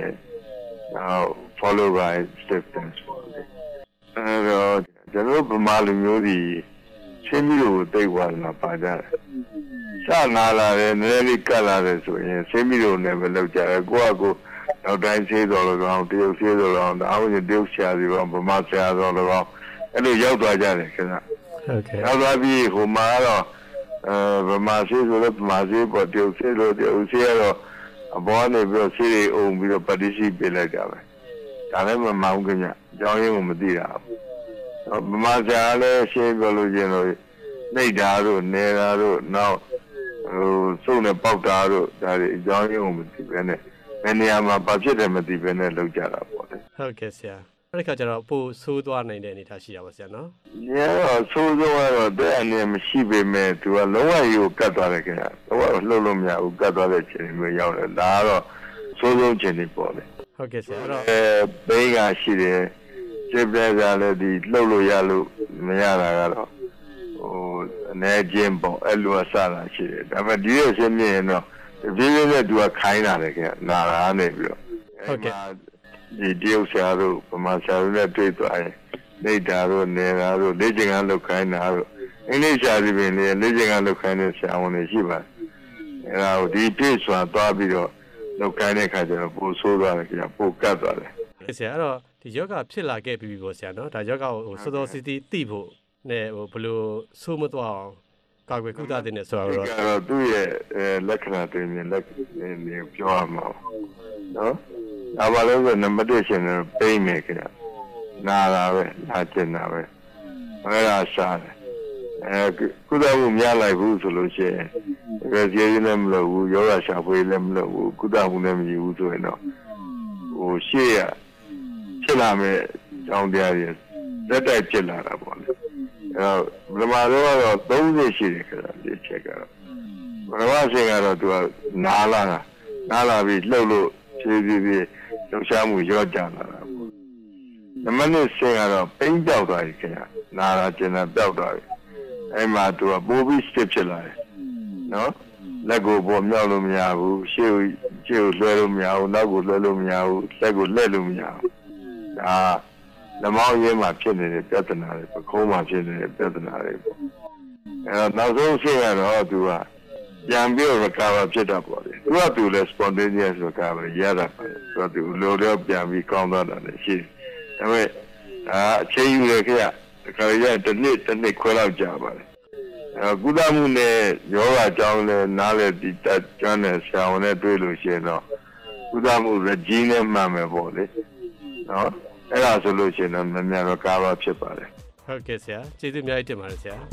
follow by stiffness ပေါ့လေအဲ့တော့ကျွန်တော်ဗမာလူမျိုးတွေချင်းပြီးတော့တိတ်သွားလာပါကြတယ်စနာလာတယ်နည်းနည်းကတ်လာတယ်ဆိုရင်ချင်းပြီးတော့လည်းပဲလောက်ကြတယ်ကိုကနောက်တိုင်းသေးတော်လည်းကောင်းတရုတ်သေးတော်လည်းကောင်းအားလုံးတရုတ်ဆရာတွေကောဗမာဆရာတော်လည်းကောင်းအဲ့လိုရောက်သွားကြတယ်ခင်ဗျဟုတ်ကဲ့ရောက်သွားပြီးဟိုမှာတော့ဗမာသေးဆိုတော့ဗမာသေးပေါ်တရုတ်သေးလို့တရုတ်ဆရာတော့အပေါ်နေပြီးတော့ဆေးတွေအုံပြီးတော့ participate လိုက်ကြပဲဒါလည်းမမောင်းခင်ဗျအကြောင်းရင်းကိုမသိတာဗမာဆရာလည်းရှင်းပြလို့ချင်းတော့နှိပ်တာတို့နေတာတို့နောက်စုံနဲ့ပေါက်တာတို့ဒါတွေအကြောင်းရင်းကိုမသိပဲနဲ့ဘယ်နေရာမှာဘာဖြစ်တယ်မသိပဲနဲ့လောက်ကြတာပေါ့လေဟုတ်ကဲ့ဆရာအဲ့ဒီခါကျတော့ပို့ဆိုးသွားနိုင်တဲ့အနေအထားရှိတာပါဆရာနော်ညတော့ဆိုးသွားတော့တဲ့အနေမရှိပေမဲ့သူကလုံးဝကြီးကိုကတ်သွားတယ်ခင်ဗျလုံးဝလှုပ်လို့မရဘူးကတ်သွားတဲ့ချိန်မျိုးရောက်တယ်ဒါကတော့ဆိုးဆုံးချိန်တွေပေါ့လေဟုတ်ကဲ့ဆရာအဲ့တော့ဘိန်းကရှိတယ်ကျစ်တဲ့ကလည်းဒီလှုပ်လို့ရလို့မရတာကတော့အနေချင်းပေါ့အဲ့လိုအစားလာရှိတယ်ဒါပေမဲ့ဒီရဲ့ရှင်းပြရင်တော့ဒီလိုနဲ့သူကခိုင်းလာတယ်ခင်ဗျနာတာနေပြီးတော့ဟုတ်ကဲ့ဒီတရုတ်ဆရာတို့ဗမာဆရာတို့နဲ့တွေ့သွားရင်နေတာတို့နေတာတို့လေ့ကျင့်ခန်းလုပ်ခိုင်းတာတို့အင်္ဂလိပ်ဆရာတွေပင်လေ့ကျင့်ခန်းလုပ်ခိုင်းတဲ့ဆရာဝန်တွေရှိပါတယ်အဲ့ဒါကိုဒီပြည့်စွာသွားပြီးတော့လုပ်ခိုင်းတဲ့ခါကျတော့ပိုဆိုးသွားတယ်ခင်ဗျပိုကတ်သွားတယ်ဆရာအဲ့တော့ဒီယောဂဖြစ်လာခဲ့ပြီပေါ့ဆရာနော်ဒါယောဂကိုစောစောစီးစီးသိဖို့နဲ့ဘယ်လိုဆိုးမသွားအောင်ကာကွယ်ကုသတဲ့နဲ့ဆိုတော့သူ့ရဲ့လက္ခဏာတွေမြင်လက်နေပြောရမှာနော်ဒါပါလို့ဆိုနံပါတ်1ရှင်တယ်ပိတ်နေကြနာတာပဲနာကျင်တာပဲအဲ့ဒါစားတယ်ကုသမှုများလိုက်ဘူးဆိုလို့ရှိရင်ဒီကျေးဇူးလည်းမလုပ်ဘူးယောဂရှာဖွေလည်းမလုပ်ဘူးကုသမှုလည်းမရှိဘူးဆိုရင်တော့ရှေ့ရဖြစ်လာမဲ့ကြောင်းတရားတွေလက်တိုက်ဖြစ်လာတာပေါ့လေဘယ်မှာတော့30ရှိတယ်ခင်ဗျဒီချက်ကတော့ဘယ်မှာရှိကတော့သူကနာလာပြီးလှုပ်လို့ဖြည်းဖြည်းလှုပ်ရှားမှုရော့ကျလာတာပေါ့နမနစ်ဆင်းကတော့ပိန်းပြောက်သွားပြီခင်ဗျနာလာကျင်တာပြောက်သွားပြီအဲ့မှာသူကပိုးပြီး stiff ဖြစ်လာတယ်နော်လက်ကိုပေါ်မြောက်လို့မရဘူးရှေ့ကိုလွှဲလို့မရဘူးနောက်ကိုလွှဲလို့မရဘူးလက်ကိုလှည့်လို့မရဘူးဒါလမောင်းရင်းမှာဖြစ်နေတဲ့ပြဿနာတွေပခုံးမှာဖြစ်နေတဲ့ပြဿနာတွေပေါ့အဲ့တော့နောက်ဆုံးရှင်းရတော့သူကပြန်ပြီး recover ဖြစ်တာပေါ့လေသူလည်း spontaneous recovery ရတာပဲသူလိုတော့ပြန်ပြီးကောင်းသွားတာလည်းရှိတယ်ဒါပေမဲ့အချိန်ယူရခဲ့ရတခါရတစ်နှစ်ခွဲလောက်ကြာပါတယ်ကုသမှုနဲ့ယောဂအကြောင်းလည်းနားလည်ဒီတက်ကျွမ်းတဲ့ဆရာဝန်နဲ့တွေ့လို့ရှိရင်တော့ကုသမှု regime နဲ့မှန်မယ်ပေါ့လေနော်အဲ့ဒါဆိုလို့ရှိရင်တော့မြန်တော့ကားပါဖြစ်ပါတယ်ဟုတ်ကဲ့ဆရာကျေးဇူးအများကြီးတင်ပါတယ်ဆရာ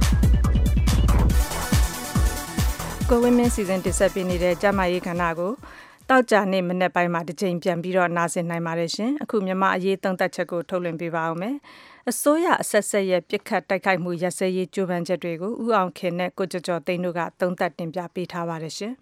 ကိုဝင်းမင်းစီစဉ်တင်ဆက်ပေးနေတဲ့ကျမရေးခန္ဓာကိုတောက်ကြနေ့မနေ့ပိုင်းမှာတစ်ချိန်ပြန်ပြီးတော့နားဆင်နိုင်ပါတယ်ရှင်အခုမြန်မာအရေးသုံးသပ်ချက်ကိုထုတ်လွှင့်ပေးပါဦးမယ်အစိုးရအဆက်ဆက်ရဲ့ပြစ်ခတ်တိုက်ခိုက်မှုရစဲရေးကြိုးပမ်းချက်တွေကိုဦးအောင်ခင်နဲ့ကိုကျော်ကျော်သိန်းတို့ကသုံးသပ်တင်ပြပေးထားပါတယ်ရှင်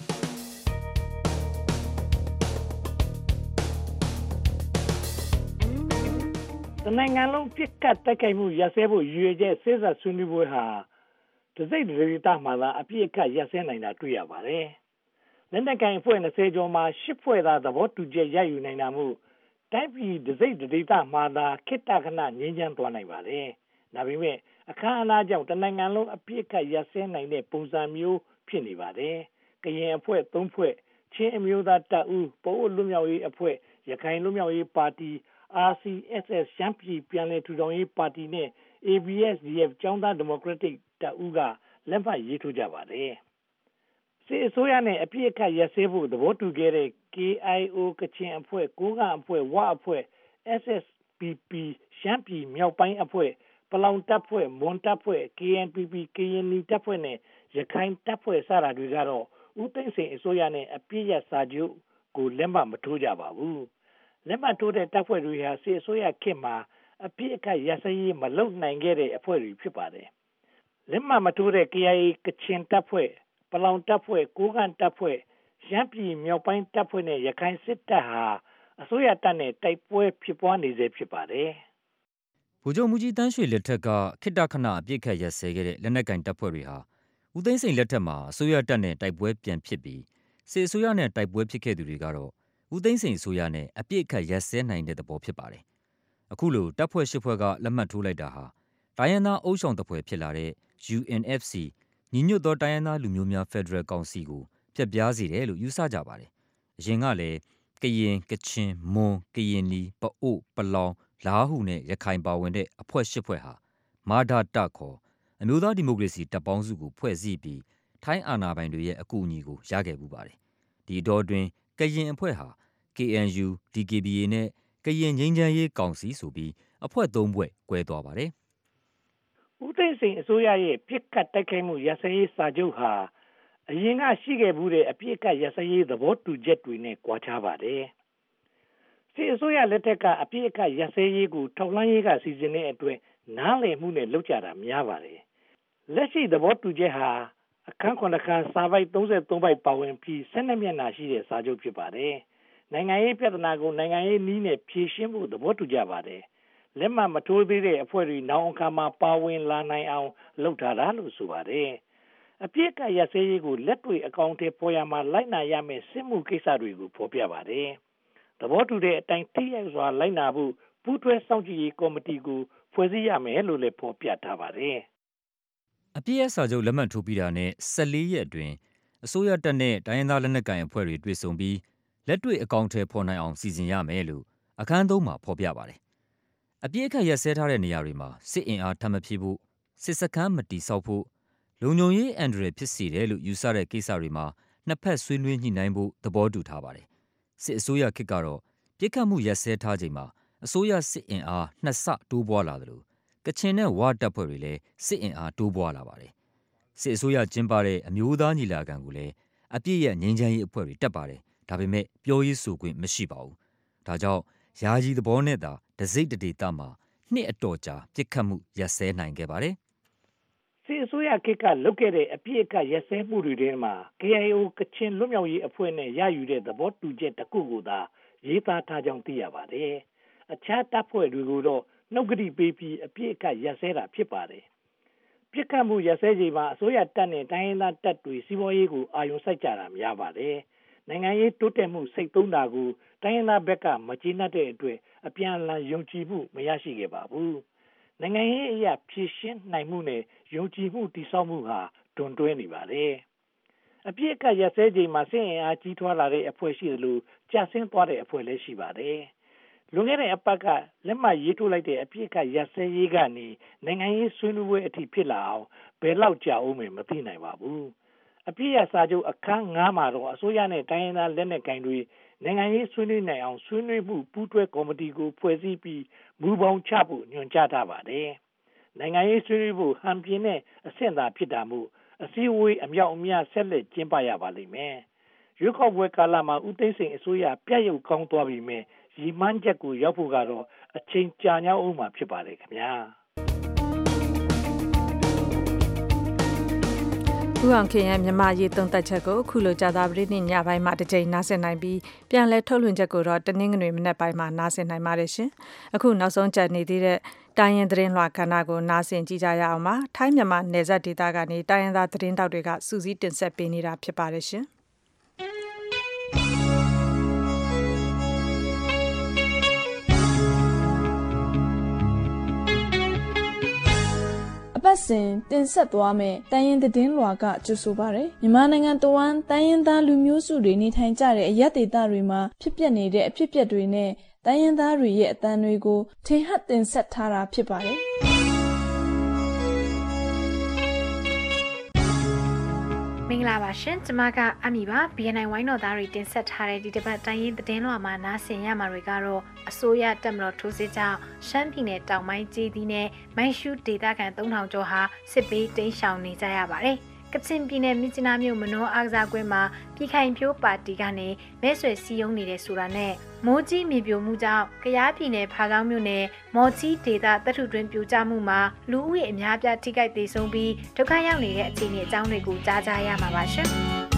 နိုင်ငံလုံးပြစ်ကတ်တိုက်ခိုက်မှုရစဲဖို့ရည်ရွယ်ချက်စေ့စပ်ဆွေးနွေးပွဲဟာတစိမ့်တရေတာမှာသာအပြစ်အခတ်ရစဲနိုင်တာတွေ့ရပါတယ်။လက်နက်ကိုင်အဖွဲ့20ကျော်မှာ10ဖွဲ့သာသဘောတူချက်ရယူနိုင်တာမို့တိုင်းပြည်တစိမ့်တရေတာမှာသာခိတ္တခဏငြင်းချမ်းသွားနိုင်ပါတယ်။ဒါပေမဲ့အခမ်းအနားကြောင့်တနိုင်ငံလုံးအပြည့်အခက်ရပ်စဲနိုင်တဲ့ပုံစံမျိုးဖြစ်နေပါတယ်။ကရင်အဖွဲ့၃ဖွဲ့ချင်းအမျိုးသားတပ်ဦးပအို့လွတ်မြောက်ရေးအဖွဲ့ရခိုင်လွတ်မြောက်ရေးပါတီ RCSS ရှမ်းပြည်ပြန်လည်ထူထောင်ရေးပါတီနဲ့ ABSDF ကျောင်းသားဒီမိုကရက်တစ်တပ်ဦးကလက်မှတ်ရေးထိုးကြပါတယ်။စစ်အစိုးရနဲ့အပြည့်အခက်ရပ်စဲဖို့သဘောတူခဲ့တဲ့ KIO ကချင်အဖွဲ့ကိုးကန့်အဖွဲ့ဝအဖွဲ့ SSPP ရှမ်းပြည်မြောက်ပိုင်းအဖွဲ့ပလောင်တပ်ဖွဲ့မွန်တပ်ဖွဲ့ KNPP ကရင်နီတပ်ဖွဲ့နဲ့ရခိုင်တပ်ဖွဲ့စတာတွေကတော့ဦးသိန်းစိန်အစိုးရနဲ့အပြည့်ရစာချုပ်ကိုလက်မှတ်မထိုးကြပါဘူး။လက်မှတ်ထိုးတဲ့တပ်ဖွဲ့တွေဟာစစ်အစိုးရခေတ်မှာအပြည့်အခက်ရပ်စဲရေးမလုပ်နိုင်ခဲ့တဲ့အဖွဲ့တွေဖြစ်ပါတယ်။လက်မှတ်မထိုးတဲ့ KIA ကချင်တပ်ဖွဲ့ပလောင်တပ်ဖွဲ့ကိုးကန့်တပ်ဖွဲ့ရှမ်းပြည်မြောက်ပိုင်းတပ်ဖွဲ့နဲ့ရခိုင်စစ်တပ်ဟာအစိုးရတပ်နဲ့တိုက်ပွဲဖြစ်ပွားနေစေဖြစ်ပါတယ်။ဗိုလ်ချုပ်မူကြီးတန်းရွှေလက်ထက်ကခိတ္တခဏအပြစ်ခတ်ရက်စဲခဲ့တဲ့လက်နက်ကင်တပ်ဖွဲ့တွေဟာဦးသိန်းစိန်လက်ထက်မှာအစိုးရတပ်နဲ့တိုက်ပွဲပြန်ဖြစ်ပြီးစစ်အစိုးရနဲ့တိုက်ပွဲဖြစ်ခဲ့သူတွေကတော့ဦးသိန်းစိန်အစိုးရနဲ့အပြစ်ခတ်ရက်စဲနိုင်တဲ့သဘောဖြစ်ပါတယ်။အခုလိုတပ်ဖွဲ့၈ဖွဲ့ကလက်မှတ်ထိုးလိုက်တာဟာတိုင်းရင်းသားအုပ်ဆောင်တပ်ဖွဲ့ဖြစ်လာတဲ့ UNFC ညီညွတ်သောတိုင်းရင်းသားလူမျိုးများဖက်ဒရယ်ကောင်စီကိုဖျက်ပြားစေတယ်လို့ယူဆကြပါတယ်။အရင်ကလည်းကရင်ကချင်မွန်ကရင်နီပအို့ပလောင်လားဟူနဲ့ရခိုင်ပါဝင်တဲ့အဖွဲ့၈ဖွဲ့ဟာမာဒတခေါ်အမျိုးသားဒီမိုကရေစီတပ်ပေါင်းစုကိုဖွဲ့စည်းပြီးထိုင်းအာဏာပိုင်တွေရဲ့အကူအညီကိုရခဲ့ပူပါတယ်။ဒီအတောအတွင်းကရင်အဖွဲ့ဟာ KNU, DKBA နဲ့ကရင်ငြိမ်းချမ်းရေးကောင်စီဆိုပြီးအဖွဲ့၃ဖွဲ့ကွဲသွားပါတယ်။ဦးသိန်းစိန်အစိုးရရဲ့ပြစ်ခတ်တိုက်ခိုက်မှုရစရေးစာချုပ်ဟာအရင်ကရှိခဲ့မှုတဲ့အပြစ်ကရစရေးသဘောတူချက်တွေနဲ့ကွာခြားပါတယ်။စစ်အစိုးရလက်ထက်ကအပြစ်ကရစရေးကိုထောက်လှမ်းရေးကစီစဉ်တဲ့အတွက်နားလည်မှုနဲ့လုပ်ကြတာများပါတယ်။လက်ရှိသဘောတူချက်ဟာအခန်း9ခန်းစာပိုက်33ပိုက်ပါဝင်ပြီး12မျက်နှာရှိတဲ့စာချုပ်ဖြစ်ပါတယ်။နိုင်ငံရေးပြဿနာကိုနိုင်ငံရေးနည်းနဲ့ဖြေရှင်းဖို့သဘောတူကြပါတယ်။လက်မှတ်မထိုးသေးတဲ့အဖွဲ့တွေနောက်အခါမှာပါဝင်လာနိုင်အောင်လုပ်ထားတာလို့ဆိုပါတယ်။အပြစ်ကရစရေးကိုလက်တွေ့အကောင့်ထဲပေါ်ရမှာလိုက်နာရမယ့်စစ်မှုကိစ္စတွေကိုဖော်ပြပါတယ်။သဘောတူတဲ့အတိုင်းထိရောက်စွာလိုက်နာဖို့ပူးတွဲစောင့်ကြည့်ရေးကော်မတီကိုဖွဲ့စည်းရမယ်လို့လည်းဖော်ပြထားပါတယ်။အပြည့်အစာချုပ်လက်မှတ်ထိုးပြီးတာနဲ့14ရက်အတွင်းအစိုးရတပ်နဲ့တိုင်းရင်းသားလက်နက်ကိုင်အဖွဲ့တွေတွေ့ဆုံပြီးလက်တွေ့အကောင့်ထဲပေါ်နိုင်အောင်စီစဉ်ရမယ်လို့အခန်း3မှာဖော်ပြပါတယ်။အပြည့်အခက်ရက်စဲထားတဲ့နေရာတွေမှာစစ်အင်အားထပ်မဖြည့်ဖို့စစ်စခန်းမတီဆောက်ဖို့လုံခြုံရေးအန္တရာယ်ဖြစ်စေတယ်လို့ယူဆတဲ့ကိစ္စတွေမှာနှစ်ဖက်ဆွေးနွေးညှိနှိုင်းဖို့သဘောတူထားပါတယ်။စစ်အစိုးရခေတ်ကတော့ပြစ်ခတ်မှုရက်စဲထားချိန်မှာအစိုးရစစ်အင်အား2ဆတိုးပွားလာတယ်လို့ကချင်နဲ့ဝါတပ်ဖွဲ့တွေလည်းစစ်အင်အားတိုးပွားလာပါတယ်။စစ်အစိုးရကျင်းပတဲ့အမျိုးသားညီလာခံကိုလည်းအပြည့်ရဲ့ငြိမ်းချမ်းရေးအဖွဲ့တွေတက်ပါတယ်။ဒါပေမဲ့ပြောရေးဆိုခွင့်မရှိပါဘူး။ဒါကြောင့်ယာယီသဘောနဲ့သာတစိမ့်တဒေသမှာနှစ်အတော်ကြာပြစ်ခတ်မှုရက်စဲနိုင်ခဲ့ပါတယ်။စစ်အစိုးရခေတ်ကလုပ်ခဲ့တဲ့အပြစ်အခတ်ရက်စဲမှုတွေထဲမှာ KIO ကချင်လွတ်မြောက်ရေးအဖွဲ့နဲ့ရယူတဲ့သဘောတူချက်တစ်ခုကိုသာရေးသားထားကြောင်းသိရပါတယ်။အခြားတပ်ဖွဲ့တွေကိုတော့နှုတ်ကတိပေးပြီးအပြစ်အခတ်ရက်စဲတာဖြစ်ပါတယ်။ပြစ်ခတ်မှုရက်စဲချိန်မှာအစိုးရတပ်နဲ့တိုင်းရင်းသားတပ်တွေစီးပွားရေးကိုအာရုံစိုက်ကြတာများပါတယ်။နိုင်ငံရေးတိုးတက်မှုစိတ်သုံးတာကိုတိုင်းရင်းသားဘက်ကမကျေနပ်တဲ့အတွက်အပြန်အလှန်ယုံကြည်မှုမရရှိခဲ့ပါဘူး။နိုင်ငံရေးအရာဖြည့်ရှင်းနိုင်မှုနဲ့ယုံကြည်မှုတည်ဆောက်မှုဟာတွန်းတွဲနေပါတယ်။အပြစ်အခတ်ရက်စဲချိန်မှာစစ်အင်အားကြီးထွားလာတဲ့အဖွဲ့ရှိသလိုကျဆင်းသွားတဲ့အဖွဲ့လည်းရှိပါတယ်။လွန်ခဲ့တဲ့အပတ်ကလက်မှတ်ရေးထိုးလိုက်တဲ့အပြစ်အခတ်ရက်စဲရေးကနေနိုင်ငံရေးဆွေးနွေးပွဲအထိဖြစ်လာအောင်ဘယ်လောက်ကြာဦးမယ်မသိနိုင်ပါဘူး။အပြစ်ရစာချုပ်အခန်း9မှာတော့အစိုးရနဲ့တိုင်းရင်းသားလက်နက်ကိုင်တွေနိုင်ငံရေးဆွေးနွေးနိုင်အောင်ဆွေးနွေးမှုပူးတွဲကော်မတီကိုဖွဲ့စည်းပြီးမူပေါင်းချဖို့ညွှန်ကြားထားပါတယ်။နိုင်ငံရေးဆွေးနွေးဖို့ဟန်ပြင်းတဲ့အဆင့်သာဖြစ်တာမို့အစည်းအဝေးအမြောက်အများဆက်လက်ကျင်းပရပါလိမ့်မယ်။ရွေးကောက်ပွဲကာလမှာဦးသိန်းစိန်အစိုးရပြတ်ရုပ်ကောင်းသွားပြီမဲ့ရည်မှန်းချက်ကိုရောက်ဖို့ကတော့အချိန်ကြာညောင်းအောင်မှာဖြစ်ပါတယ်ခင်ဗျာ။ဦးအောင်ခင်ရဲ့မြန်မာရေးသုံးသက်ချက်ကိုအခုလိုကြာသပတေးနေ့ညပိုင်းမှာတစ်ကြိမ်နားဆင်နိုင်ပြီးပြန်လည်ထုတ်လွှင့်ချက်ကိုတော့တနင်္ဂနွေမနက်ပိုင်းမှာနားဆင်နိုင်ပါတယ်ရှင်။အခုနောက်ဆုံးကြံနေသေးတဲ့တိုင်းရင်းသတင်းလွှာကဏ္ဍကိုနားဆင်ကြည့်ကြရအောင်ပါ။ထိုင်းမြန်မာနယ်စပ်ဒေသကနေတိုင်းရင်းသားသတင်းတောက်တွေကစူးစီးတင်ဆက်ပေးနေတာဖြစ်ပါတယ်ရှင်။အပပတ်စဉ်တင်ဆက်သွားမယ်တိုင်းရင်းသတင်းလွှာကကြိုဆိုပါရယ်မြန်မာနိုင်ငံတဝန်းတိုင်းရင်းသားလူမျိုးစုတွေနေထိုင်ကြတဲ့အရပ်ဒေသတွေမှာဖြစ်ပျက်နေတဲ့အဖြစ်အပျက်တွေနဲ့တိုင်းရင်းသားတွေရဲ့အသံတွေကိုထင်ဟပ်တင်ဆက်ထားတာဖြစ်ပါတယ်မင်္ဂလာပါရှင်ကျမကအမီပါ BNI ဝိုင်းတော်သားတွေတင်ဆက်ထားတဲ့ဒီတစ်ပတ်တိုင်းရင်းသတင်းလွှာမှာနားဆင်ရမှာတွေကတော့အစိုးရတပ်မတော်ထိုးစစ်ကြောင့်ရှမ်းပြည်နယ်တောင်ပိုင်းကျေးသီးနဲ့မိုင်းရှူးဒေသခံ3000ကျော်ဟာစစ်ဘေးတိမ်းရှောင်နေကြရပါတယ်ကချင်ပြည်နယ်မြစ်ကြီးနားမြို့မနောအားကစားကွင်းမှာပြည်ခိုင်ဖြိုးပါတီကနေမဲဆွယ်စည်းရုံးနေတဲ့ဆိုတာနဲ့မိုးကြီးမြေပြိုမှုကြောင့်ကယားပြည်နယ်ဖားကောင်းမြို့နယ်မော်ချီဒေသတပ်ထုတွင်ပြိုကျမှုမှာလူဦးရေအများပြားထိခိုက်ဒေဆုံးပြီးဒုက္ခရောက်နေတဲ့အခြေအနေအကြောင်းတွေကိုကြားကြရမှာပါရှင်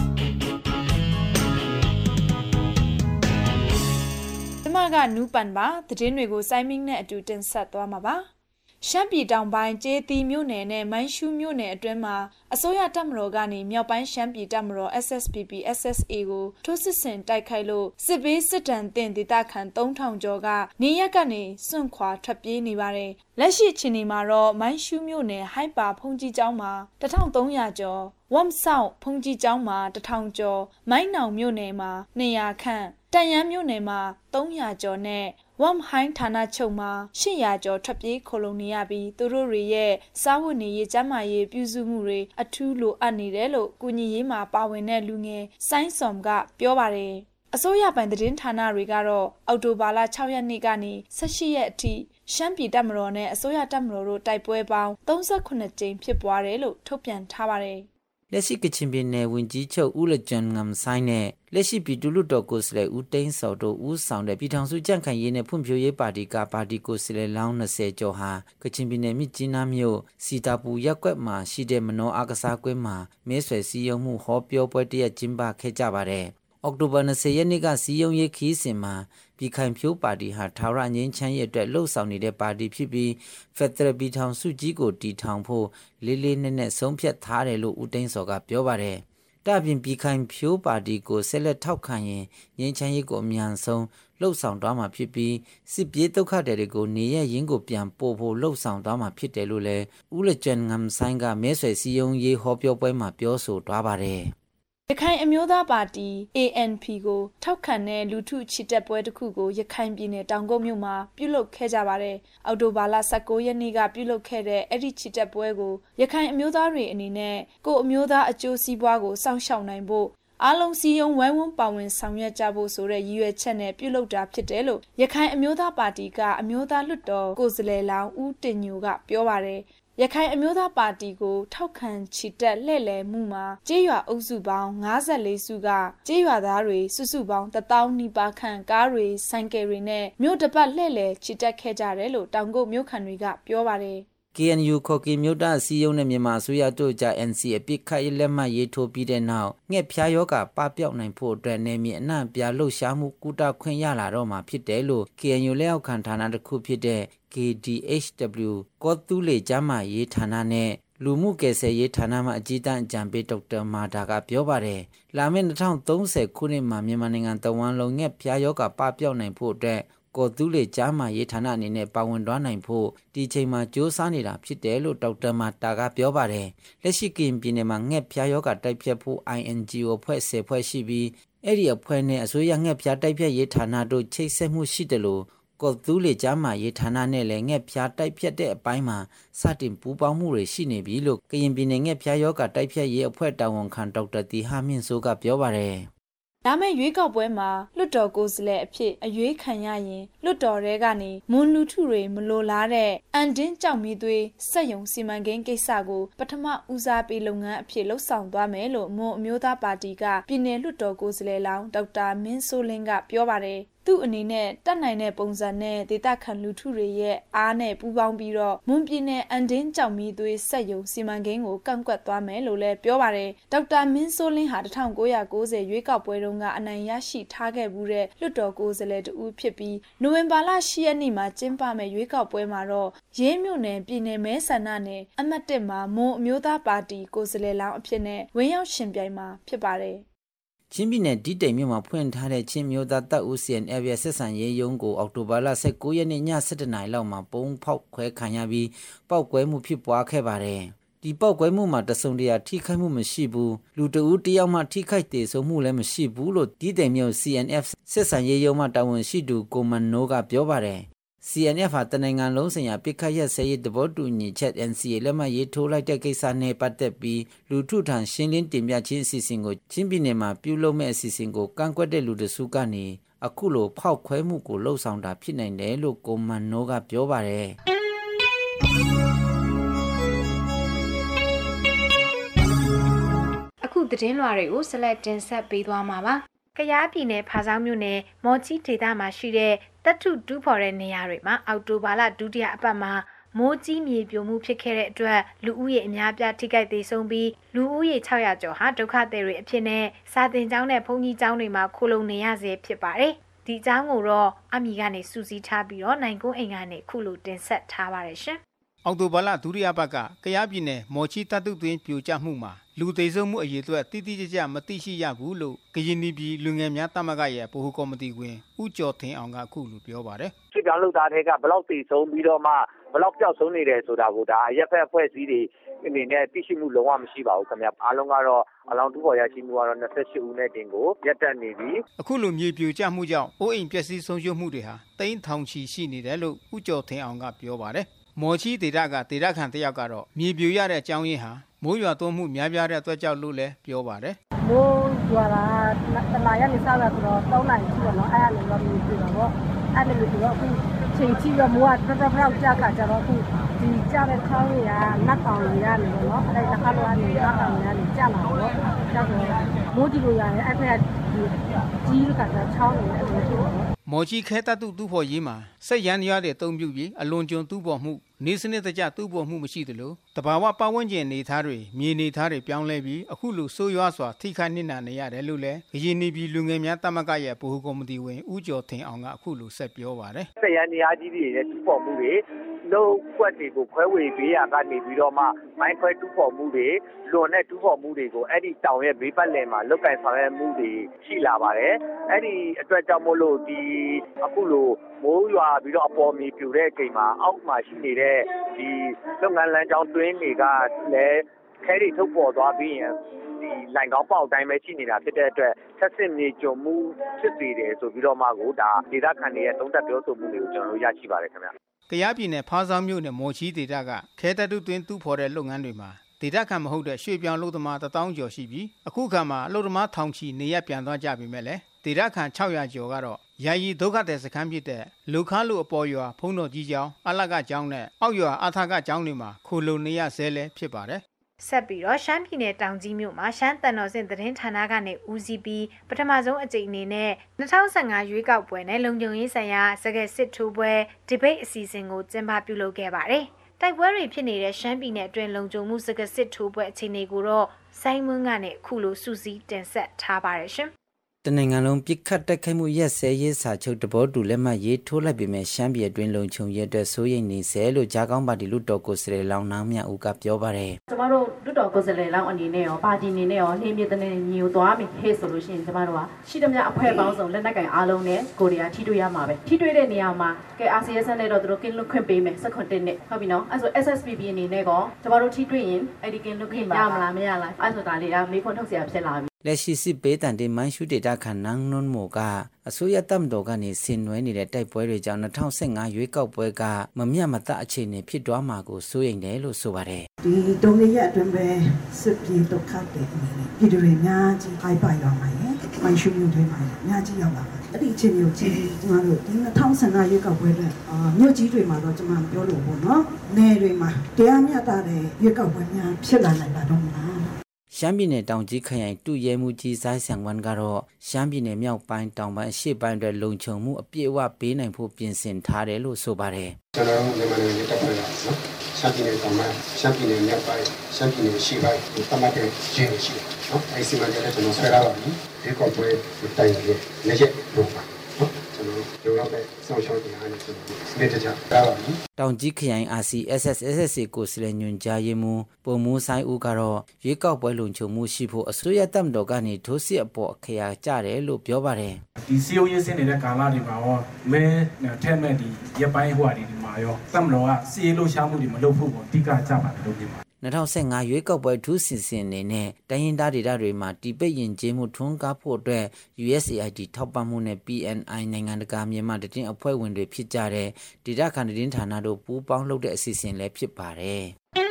ဒီမှာကနူးပန်ပါသတင်းတွေကိုစိုင်းမင်းနဲ့အတူတင်ဆက်သွားမှာပါရှမ်းပြည်တောင်ပိုင်းကျေးသီးမြို့နယ်နဲ့မိုင်းရှူးမြို့နယ်အတွင်းမှာအစိုးရတပ်မတော်ကနေမြောက်ပိုင်းရှမ်းပြည်တပ်မတော် SSPP SSA ကိုထိုးစစ်ဆင်တိုက်ခိုက်လို့စစ်ဘေးစစ်တမ်းတင်ဒေသခံ3000ကျော်ကနေရက်ကနေစွန့်ခွာထွက်ပြေးနေပါတယ်လက်ရှိချိန်ဒီမှာတော့မိုင်းရှူးမြို့နယ်ဟိုက်ပါဖုန်ကြီးကျောင်းမှာ1300ကျော်ဝမ်ဆောင်ဖုန်ကြီးကျောင်းမှာ1000ကျော်မိုင်းနောင်မြို့နယ်မှာ200ခန့်တန်ရန်မြို့နယ်မှာ300ကျော်နဲ့ဝမ်ဟိုင်းဌာနချုပ်မှာ800ကျော်ထွက်ပြေးခိုလုံနေရပြီးသူတို့တွေရဲ့စားဝတ်နေရေးကျန်းမာရေးပြုစုမှုတွေအထူးလိုအပ်နေတယ်လို့ကုညီရေးမှာပါဝင်တဲ့လူငယ်ဆိုင်းစော်ကပြောပါတယ်အစိုးရပိုင်သတင်းဌာနတွေကတော့အောက်တိုဘာလ6ရက်နေ့ကနေ18ရက်အထိရှမ်းပြည်တပ်မတော်နဲ့အစိုးရတပ်မတော်တို့တိုက်ပွဲပေါင်း38ကြိမ်ဖြစ်ပွားတယ်လို့ထုတ်ပြန်ထားပါတယ်လက်ရှိကချင်ပြည်နယ်ဝန်ကြီးချုပ်ဦးလကျန်ငမ်ဆိုင်နဲ့လက်ရှိပြည်သူ့လွှတ်တော်ကိုယ်စားလှယ်ဦးသိန်းစောတို့ဦးဆောင်တဲ့ပြည်ထောင်စုကြံ့ခိုင်ရေးနဲ့ဖွံ့ဖြိုးရေးပါတီကပါတီကိုယ်စားလှယ်လောင်း20ကျော်ဟာကချင်ပြည်နယ်မြစ်ကြီးနားမြို့စီတာပူရပ်ကွက်မှာရှိတဲ့မနောအားကစားကွင်းမှာမဲဆွယ်စည်းရုံးမှုဟောပြောပွဲတရက်ကျင်းပခဲ့ကြပါတယ်အောက်တိုဘာ20ရက်နေ့ကစည်းရုံးရေးခီးစဉ်မှာပြည်ခိုင်ဖြိုးပါတီဟာထာဝရငြိမ်းချမ်းရေးအတွက်လှုပ်ဆောင်နေတဲ့ပါတီဖြစ်ပြီးဖက်ဒရယ်ပြည်ထောင်စုကြီးကိုတည်ထောင်ဖို့လေးလေးနက်နက်ဆုံးဖြတ်ထားတယ်လို့ဦးသိန်းစောကပြောပါတယ်။ဒါပြင်ပြည်ခိုင်ဖြိုးပါတီကိုဆက်လက်ထောက်ခံရင်ငြိမ်းချမ်းရေးကိုအမြန်ဆုံးလှုပ်ဆောင်သွားမှာဖြစ်ပြီးစစ်ပြေးဒုက္ခတွေကိုနေရရင်းကိုပြန်ပို့ဖို့လှုပ်ဆောင်သွားမှာဖြစ်တယ်လို့လည်းဦးလကျန်ငမ်ဆိုင်ကမဲဆွယ်စည်းရုံးရေးဟောပြောပွဲမှာပြောဆိုသွားပါတယ်။ရခိုင်အမျိုးသားပါတီ ANP ကိုထောက်ခံတဲ့လူထုချီတက်ပွဲတစ်ခုကိုရခိုင်ပြည်နယ်တောင်ကုတ်မြို့မှာပြုလုပ်ခဲ့ကြပါတယ်။အောက်တိုဘာလ19ရက်နေ့ကပြုလုပ်ခဲ့တဲ့အဲ့ဒီချီတက်ပွဲကိုရခိုင်အမျိုးသားတွေအနေနဲ့ကိုယ့်အမျိုးသားအကျိုးစီးပွားကိုစောင့်ရှောက်နိုင်ဖို့အားလုံးစည်းရုံးဝိုင်းဝန်းပါဝင်ဆောင်ရွက်ကြဖို့ဆိုတဲ့ရည်ရွယ်ချက်နဲ့ပြုလုပ်တာဖြစ်တယ်လို့ရခိုင်အမျိုးသားပါတီကအမျိုးသားလွှတ်တော်ကိုယ်စားလှယ်လောင်းဦးတင်ညိုကပြောပါတယ်။ရခိုင်အမျိုးသားပါတီကိုထောက်ခံချီတက်လှည့်လည်မှုမှာကြေးရွာအုပ်စုပေါင်း54စုကကြေးရွာသားတွေစုစုပေါင်း1000နီးပါးခန့်ကားတွေဆိုင်ကယ်တွေနဲ့မြို့တစ်ပတ်လှည့်လည်ချီတက်ခဲ့ကြတယ်လို့တောင်ကုတ်မြို့ခံတွေကပြောပါတယ် KNU ခေါ်ကီမြို့သားအစည်းအရုံးနဲ့မြန်မာအစိုးရတို့ကြား NC အပိတ်ခိုက်လက်မှတ်ရေးထိုးပြီးတဲ့နောက်ငှက်ဖျားယောဂပပျောက်နိုင်ဖို့အတွက်နေမြေအနှံ့ပြလှုပ်ရှားမှုကုသခွင့်ရလာတော့မှာဖြစ်တယ်လို့ KNU လက်အောက်ခံဌာနတစ်ခုဖြစ်တဲ့ KDHW ကောတူးလေကျမ်းမာရေးဌာနနဲ့လူမှုကယ်ဆယ်ရေးဌာနမှအကြီးတန်းအကြံပေးဒေါက်တာမာတာကပြောပါတယ်။လာမယ့်2030ခုနှစ်မှာမြန်မာနိုင်ငံတဝန်းလုံးငှက်ဖျားယောဂပပျောက်နိုင်ဖို့အတွက်ကိုတူးလေကျမ်းမာရေးဌာနအနေနဲ့ပါဝင်သွားနိုင်ဖို့ဒီချိန်မှာစ조사နေတာဖြစ်တယ်လို့ဒေါက်တာမာတာကပြောပါတယ်။လက်ရှိကရင်ပြည်နယ်မှာငှက်ဖျားယောဂတိုက်ဖြတ်ဖို့ INGO အဖွဲ့10ဖွဲ့ရှိပြီးအဲ့ဒီအဖွဲ့နဲ့အစိုးရငှက်ဖျားတိုက်ဖြတ်ရေးဌာနတို့ချိတ်ဆက်မှုရှိတယ်လို့ကောတူးလေကျမ်းမာရေးဌာနနဲ့လည်းငှက်ဖျားတိုက်ဖြတ်တဲ့အပိုင်းမှာစတင်ပူးပေါင်းမှုတွေရှိနေပြီလို့ကရင်ပြည်နယ်ငှက်ဖျားယောဂတိုက်ဖြတ်ရေးအဖွဲ့တာဝန်ခံဒေါက်တာတီဟာမြင့်စိုးကပြောပါတယ်။ဒါမဲ့ရွေးကောက်ပွဲမှာလွှတ်တော်ကိုယ်စားလှယ်အဖြစ်အရွေးခံရရင်လွှတ်တော်ထဲကနေမွန်လူထုတွေမလိုလားတဲ့အန်တင်းကြောက်မီသွေးစက်ယုံစီမံကိန်းကိစ္စကိုပထမဦးစားပေးလုပ်ငန်းအဖြစ်လှုပ်ဆောင်သွားမယ်လို့မွန်အမျိုးသားပါတီကပြည်နယ်လွှတ်တော်ကိုယ်စားလှယ်လောင်းဒေါက်တာမင်းစိုးလင်းကပြောပါတယ်သူ့အနေနဲ့တက်နိုင်တဲ့ပုံစံနဲ့ဒေသခံလူထုတွေရဲ့အားနဲ့ပူးပေါင်းပြီးတော့မွန်ပြည်နယ်အန်ဒင်းကြောက်မီသွေးဆက်ယုံစီမံကိန်းကိုကန့်ကွက်သွားမယ်လို့လည်းပြောပါတယ်ဒေါက်တာမင်းစိုးလင်းဟာ1990ရွေးကောက်ပွဲတုန်းကအနိုင်ရရှိထားခဲ့မှုတဲ့လွှတ်တော်ကိုယ်စားလှယ်တဦးဖြစ်ပြီးနိုဝင်ဘာလ10ရက်နေ့မှာကျင်းပမဲ့ရွေးကောက်ပွဲမှာတော့ရေးမြို့နယ်ပြည်နယ်မဲဆန္ဒနယ်အမှတ်1မှာမွန်အမျိုးသားပါတီကိုယ်စားလှယ်လောင်းအဖြစ်နဲ့ဝင်ရောက်ရှင်ပြိုင်မှာဖြစ်ပါတယ်ချင်းပြည်နယ်ဒီတိမ်မြို့မှာဖွင့်ထားတဲ့ချင်းမျိုးသားတပ်ဦး CNF ရဲ့ဆက်ဆံရေးရုံးကိုအောက်တိုဘာလ19ရက်နေ့ည7:00 နာရီလောက်မှာပုံဖောက်ခွဲခံရပြီးပောက်ကွဲမှုဖြစ်ပွားခဲ့ပါတယ်။ဒီပောက်ကွဲမှုမှာတစုံတရာထိခိုက်မှုမရှိဘူးလူတဦးတယောက်မှထိခိုက်သေးဆုံးမှုလည်းမရှိဘူးလို့ဒီတိမ်မြို့ CNF ဆက်ဆံရေးရုံးမှတာဝန်ရှိသူကိုမန်နိုကပြောပါတယ်။ CNF ဟာတနိုင်ငံလုံးဆိုင်ရာပိတ်ခတ်ရက်စဲရေးသဘောတူညီချက် NCA လက်မှတ်ရေးထိုးလိုက်တဲ့ကိစ္စနဲ့ပတ်သက်ပြီးလူထုထံရှင်းလင်းတင်ပြခြင်းအစီအစဉ်ကိုချင်းပြည်နယ်မှာပြုလုပ်မဲ့အစီအစဉ်ကိုကန့်ကွက်တဲ့လူတစုကနေအခုလိုဖောက်ခွဲမှုကိုလှုံ့ဆော်တာဖြစ်နိုင်တယ်လို့ကိုမန်နိုကပြောပါတယ်အခုသတင်းလွှာတွေကိုဆက်လက်တင်ဆက်ပေးသွားမှာပါ။ကယားပြည်နယ်ဖားဆောင်းမြို့နယ်မော်ချီဒေသမှာရှိတဲ့တပ်ထုတူးဖော်တဲ့နေရာတွေမှာအောက်တိုဘာလဒုတိယအပတ်မှာမိုးကြီးမြေပြိုမှုဖြစ်ခဲ့တဲ့အတွက်လူဦးရေအများပြားထိခိုက်သေးဆုံးပြီးလူဦးရေ600ကျော်ဟာဒုက္ခသည်တွေအဖြစ်နဲ့စာသင်ကျောင်းနဲ့ဘုန်းကြီးကျောင်းတွေမှာခိုလုံနေရဆဲဖြစ်ပါတယ်။ဒီအကြောင်းကိုတော့အမီကနေစူးစီးထားပြီးတော့နိုင်ကုန်းအိမ်ကနေခုလိုတင်ဆက်ထားပါတယ်ရှင်။အောက်တိုဘာလဒုတိယပတ်ကကယားပြည်နယ်မော်ချီတပ်ထုတွင်ပြိုကျမှုမှာလူသေဆုံးမှုအရေအတွက်တိတိကျကျမသိရှိရဘူးလို့ကရင်ပြည်လူငယ်များတမကရဲ့ဗဟိုကော်မတီဝင်ဦးကျော်ထင်းအောင်ကအခုလိုပြောပါတယ်။စစ်ကြောင်းလုပ်သားတွေကဘလောက်သေဆုံးပြီးတော့မှဘလောက်ပျောက်ဆုံးနေတယ်ဆိုတာကိုဒါရက်ဖက်အဖွဲ့အစည်းတွေအနေနဲ့သိရှိမှုလုံးဝမရှိပါဘူးခင်ဗျာအားလုံးကတော့အလောင်းတူပေါ်ရရှိမှုကတော့28ဦးနဲ့တင်ကိုရက်တက်နေပြီအခုလိုမြေပြိုကျမှုကြောင့်အိုးအိမ်ပျက်စီးဆုံးရှုံးမှုတွေဟာတိန်းထောင်ချီရှိနေတယ်လို့ဦးကျော်ထင်းအောင်ကပြောပါတယ်မော်ချီဒေသကဒေသခံတယောက်ကတော့မြေပြိုရတဲ့အကြောင်းရင်းဟာမိုးရွာသွန်းမှုများပြားတဲ့အတွက်ကြောင့်လို့လည်းပြောပါတယ်မိုးရွာတာတနာရနေစားတာဆိုတော့3နိုင်ရှိတော့အဲ့ဒါလည်းတော့မြေပြိုတာပေါ့အဲ့ဒါမျိုးဆိုတော့အခုချိန်ချီတော့မိုးကတော်တော်ကြာခါကြတော့အခုဒီကြာတဲ့ချောင်းကြီးကလက်ကောင်ကြီးကနေတော့အဲ့ဒါခါလိုကနေလက်ကောင်ကြီးကနေကြာလာတော့ကြာတော့မိုးကြီးလိုရတယ်အဲ့ဒါကြီးကချောင်းနေအဲ့လိုဖြစ်တော့မော်ချီခဲတတုတူဖို့ရေးမှာစက်ရန်ရတဲ့အုံပြုပြီးအလွန်ကျွံတူဖို့မှုနေစနစ်တကျတူဖို့မှုမရှိသလိုတဘာဝပတ်ဝန်းကျင်နေသားတွေမြေနေသားတွေပြောင်းလဲပြီးအခုလိုဆိုးရွားစွာထိခိုက်နစ်နာနေရတယ်လို့လည်းကရင်ပြည်လူငယ်များတမကရဲ့ဗဟိုကော်မတီဝင်ဦးကျော်ထင်းအောင်ကအခုလိုဆက်ပြောပါတယ်စက်ရန်ရကြီးတွေနဲ့တူဖို့မှုတွေလုံးကွက်တွေကိုခွဲဝေပေးရကနေပြီးတော့မှမိုင်းခွဲတူဖို့မှုတွေလွန်တဲ့တူဖို့မှုတွေကိုအဲ့ဒီတောင်ရဲ့ဘေးပတ်လည်မှာလုတ်ကင်ဆောင်ရွက်မှုတွေရှိလာပါတယ်အဲ့ဒီအတွက်ကြောင့်မို့လို့ဒီအခုလိုမိုးရွာပြီးတော့အပေါ်မြေပြိုတဲ့အချိန်မှာအောက်မှာရှိနေတဲ့ဒီလုပ်ငန်းလမ်းကြောင်းတွင်းတွေကလည်းခဲတွေထုတ်ပေါ်သွားပြီးရင်ဒီလိုင်ကောင်းပေါက်တိုင်းပဲရှိနေတာဖြစ်တဲ့အတွက်ဆက်စစ်မြေကျွံမှုဖြစ်စေတယ်ဆိုပြီးတော့မှကိုဒါဒေသခံတွေရဲ့သုံးသပ်ပြောဆိုမှုတွေကိုကျွန်တော်တို့ရရှိပါတယ်ခင်ဗျာကယားပြည်နယ်ဖားဆောင်းမြို့နယ်မော်ချီဒေသကခဲတတုတွင်တူဖော်တဲ့လုပ်ငန်းတွေမှာဒေသခံမဟုတ်တဲ့ရွှေပြောင်းလုပ်သမား1000ကျော်ရှိပြီးအခုခါမှာအလုပ်သမားထောင်ချီနေရပြန်သွားကြပြီမဲ့လေဒေသခံ600ကျော်ကတော့ယာယီဒုက္ခသည်စခန်းဖြစ်တဲ့လူခါလူအပေါ်ရွာဖုံးတော်ကြီးကျောင်းအလကကျောင်းနဲ့အောက်ရွာအာထာကကျောင်းတွေမှာခိုလုံနေရဆဲလဲဖြစ်ပါတယ်ဆက်ပြီးတော့ရှမ်းပြည်နယ်တောင်ကြီးမြို့မှာရှမ်းတန်တော်စင်သတင်းဌာနကနေဦးစီးပြီးပထမဆုံးအကြိမ်အနေနဲ့2015ရွေးကောက်ပွဲနဲ့လုံခြုံရေးဆိုင်ရာစကားစစ်ထိုးပွဲဒီဘိတ်အစီအစဉ်ကိုကျင်းပပြုလုပ်ခဲ့ပါတယ်။တိုက်ပွဲတွေဖြစ်နေတဲ့ရှမ်းပြည်နယ်အတွင်းလုံခြုံမှုစကားစစ်ထိုးပွဲအခြေအနေကိုတော့စိုင်းမွန်းကနေအခုလိုစူးစီးတင်ဆက်ထားပါတယ်ရှင်။တနိုင်ငံလုံးပြစ်ခတ်တိုက်ခိုက်မှုရက်စဲရေးစာချုပ်တဘောတူလက်မှတ်ရေးထိုးလိုက်ပေမဲ့ရှမ်းပြည်အတွင်းလုံခြုံရေးအတွက်စိုးရိမ်နေဆဲလို့ဂျာကောင်းပါတီလူတော်ကိုယ်စားလှယ်လောင်နောင်မြဦးကပြောပါတယ်ကျမတို့လူတော်ကိုယ်စားလှယ်လောင်အနေနဲ့ရောပါတီအနေနဲ့ရောနှင်းမြတဲ့နေမျိုးသွားပြီဟဲ့ဆိုလို့ရှိရင်ကျမတို့ကရှိသမျှအဖွဲ့ပေါင်းစုံလက်နက်ကင်အားလုံးနဲ့ကိုရီးယားထိတွေ့ရမှာပဲထိတွေ့တဲ့နေရာမှာကဲ RCS နဲ့တော့သူတို့ကင်းလွတ်ခွင့်ပေးမယ်17နှစ်ဟုတ်ပြီနော်အဲဆို SSPP အနေနဲ့ကောကျမတို့ထိတွေ့ရင်အဲ့ဒီကင်းလွတ်ခွင့်ရမလားမရလားအဲဆိုတာလေးကမေးခွန်းထုတ်เสียဖြစ်လာပြီလက်ရှိစစ်ပေးတန်တဲ့မန်ရှူဒေတာခန်နန်းနွန်မိုကအစိုးရတပ်မတော်ကနေဆင်နွှဲနေတဲ့တိုက်ပွဲတွေကြောင့်2015ရွေးကောက်ပွဲကမမျှမတအခြေအနေဖြစ်သွားမှာကိုစိုးရိမ်တယ်လို့ဆိုပါတယ်ဒီတုံးလေးရအတွင်းပဲစစ်ပြေဒုက္ခတွေအနေနဲ့ပြည်သူတွေများကြီးဟိုက်ပိုက်ရောက်မှာရဲ့မန်ရှူမြို့တွေမှာများကြီးရောက်လာပါတယ်အဲ့ဒီအချိန်မျိုးကြီးကျမတို့ဒီ2015ရွေးကောက်ပွဲအတွက်မြို့ကြီးတွေမှာတော့ကျမပြောလို့ပေါ့နော်နယ်တွေမှာတရားမျှတတဲ့ရွေးကောက်ပွဲများဖြစ်လာနိုင်တာတော့မလားရှမ်းပြည်နယ်တောင်ကြီးခရိုင်တူရဲမှုကြီးစိုင်းဆန်ဝန်ကတော့ရှမ်းပြည်နယ်မြောက်ပိုင်းတောင်ပိုင်းအရှေ့ပိုင်းတွေလုံခြုံမှုအပြည့်အဝပေးနိုင်ဖို့ပြင်ဆင်ထားတယ်လို့ဆိုပါတယ်ကျွန်တော်တို့မြန်မာနိုင်ငံတပ်ဖွဲ့ကနော်ရှမ်းပြည်နယ်တောင်ပိုင်းရှမ်းပြည်နယ်မြောက်ပိုင်းရှမ်းပြည်နယ်အရှေ့ပိုင်းဒီတမတ်တဲ့ဂျင်းရှိတယ်နော်အဲဒီစီမံချက်လည်းကျွန်တော်ဆွဲထားပါပြီဒီကော့ပွဲတိုင်ရဲ့လက်ရက်လို့ပါနော်ကျွန်လိုအပ်တဲ့စောင့်ရှောက်တရားနဲ့ကျွန်တော်စနစ်တကျတားပါပြီတောင်ကြီးခရိုင် RCSS ကိုစလဲညွန်ကြားရေးမှူးပုံမူဆိုင်ဦးကတော့ရွေးကောက်ပွဲလုံခြုံမှုရှိဖို့အစိုးရတပ်မတော်ကနေထိုးစစ်အပေါ်အခရာကျတယ်လို့ပြောပါတယ်ဒီစီယိုရေးစင်းနေတဲ့ကာလတွေမှာရောမဲထဲမဲ့ဒီရပ်ပိုင်းဟိုဟာဒီမှာရောတပ်မတော်ကစီရေးလှရှားမှုတွေမလုပ်ဖို့ကိုအဓိကကြပါတယ်လို့ပြောပါတယ် 2015ရွေးကောက်ပွဲထူးစီစဉ်နေနဲ့တိုင်းရင်းသားဒေသတွေမှာတီပိတ်ယဉ်ကျေးမှုထွန်းကားဖို့အတွက် USAID ထောက်ပံ့မှုနဲ့ PNI နိုင်ငံတကာမြန်မာတည်အဖွဲ့ဝင်တွေဖြစ်ကြတဲ့ဒေသခံတည်ဌာနတို့ပူးပေါင်းလုပ်တဲ့အစီအစဉ်လည်းဖြစ်ပါတယ်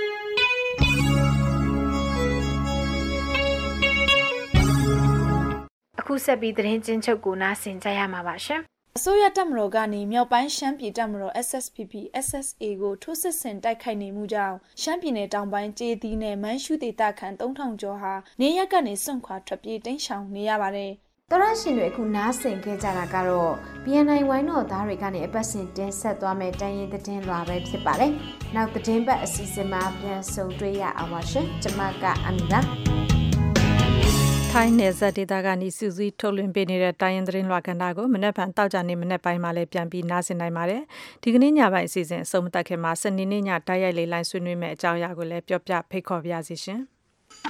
အခုဆက်ပြီးသတင်းချင်းချုပ်ကိုနားဆင်ကြရမှာပါရှင်အစိုးရတပ်မတော်ကနေမြောက်ပိုင်းရှမ်းပြည်တပ်မတော် SSPP SSA ကိုထိုးစစ်ဆင်တိုက်ခိုက်နေမှုကြောင့်ရှမ်းပြည်နယ်တောင်ပိုင်းကျေးသီးနဲ့မန်းရှူဒေသခံ3000ကျော်ဟာနေရပ်ကနေစွန့်ခွာထွက်ပြေးတိမ်းရှောင်နေရပါတယ်။တော်ရရှင်တွေအခုနားဆင်ခဲ့ကြတာကတော့ BNI ဝိုင်းတော်သားတွေကနေအပတ်စဉ်တင်ဆက်သွားမယ့်တိုင်းရင်းသတင်းလွှာပဲဖြစ်ပါတယ်။နောက်သတင်းပတ်အစီအစဉ်မှာပြန်ဆုံတွေ့ရအောင်ပါရှင်။ကျွန်မကအမီပါထိုင်းနယ်စပ်ဒေသကနေစူးစီးထုတ်လွှင့်ပေးနေတဲ့တိုင်းရင်းသတင်းလွှာကဏ္ဍကိုမနက်ဖြန်တောက်ကြနေမနက်ပိုင်းမှာလည်းပြန်ပြီးနားဆင်နိုင်ပါတယ်။ဒီကနေ့ညပိုင်းအစီအစဉ်အဆုံးမသတ်ခင်မှာစနေနေ့ညတိုက်ရိုက်လေးလိုင်းဆွေးနွေးမယ့်အကြောင်းအရာကိုလည်းပြောပြဖိတ်ခေါ်ပါရစေရှင်။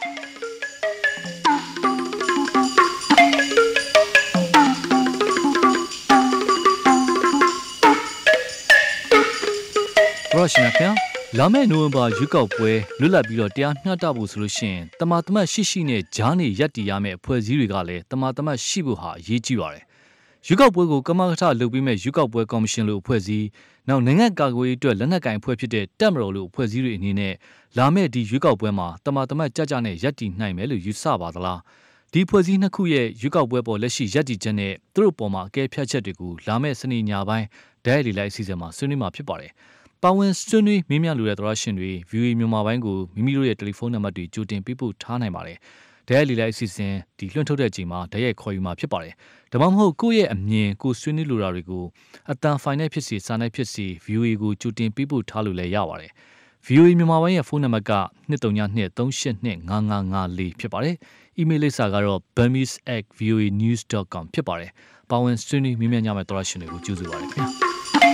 ရောရှင်ဗျာလာမယ့်နိုဝင်ဘာရွေးကောက်ပွဲလွတ်လပ်ပြီးတော့တရားမျှတဖို့ဆိုလို့ရှိရင်တမာတမတ်ရှိနဲ့ဂျားနေရပ်တည်ရမယ့်အဖွဲ့အစည်းတွေကလည်းတမာတမတ်ရှိဖို့ဟာအရေးကြီးပါတယ်။ရွေးကောက်ပွဲကိုကမကထလုပ်ပြီးမဲ့ရွေးကောက်ပွဲကော်မရှင်လိုအဖွဲ့အစည်းနောက်နိုင်ငံကာကွယ်ရေးအတွက်လက်နက်ကင်အဖွဲ့ဖြစ်တဲ့တပ်မတော်လိုအဖွဲ့အစည်းတွေအနေနဲ့လာမယ့်ဒီရွေးကောက်ပွဲမှာတမာတမတ်ကြနဲ့ရပ်တည်နိုင်မယ်လို့ယူဆပါသလား။ဒီဖွဲ့စည်းနှစ်ခုရဲ့ရွေးကောက်ပွဲပေါ်လက်ရှိရပ်တည်ချက်နဲ့သူတို့ပေါ်မှာအကဲဖြတ်ချက်တွေကိုလာမယ့်စနေညပိုင်းဒိုင်လီလိုက်အစီအစဉ်မှာဆွေးနွေးမှာဖြစ်ပါတယ်။ပါဝင်ဆွေးနွေးမေးမြန်းလိုတဲ့သောရရှင်တွေ VOA မြန်မာပိုင်းကိုမိမိတို့ရဲ့တယ်လီဖုန်းနံပါတ်တွေကြိုတင်ပေးပို့ထားနိုင်ပါတယ်။ဒိုင်လီလိုက်အစီအစဉ်ဒီလွှင့်ထုတ်တဲ့အချိန်မှာဒိုင်ရိုက်ခေါ်ယူမှာဖြစ်ပါတယ်။ဒါမှမဟုတ်ကိုယ့်ရဲ့အမြင်ကိုဆွေးနွေးလိုတာတွေကိုအတန်ဖိုင်နဲ့ဖြစ်စီစာနဲ့ဖြစ်စီ VOA ကိုကြိုတင်ပေးပို့ထားလို့လည်းရပါတယ်။ VOA မြန်မာပိုင်းရဲ့ဖုန်းနံပါတ်က2323855554ဖြစ်ပါတယ်။ email လိပ်စာကတော့ burmese@voanews.com ဖြစ်ပါတယ်။ပါဝင်ဆွေးနွေးမေးမြန်းကြမယ့်သောရရှင်တွေကိုကြိုဆိုပါရစေခင်ဗျာ။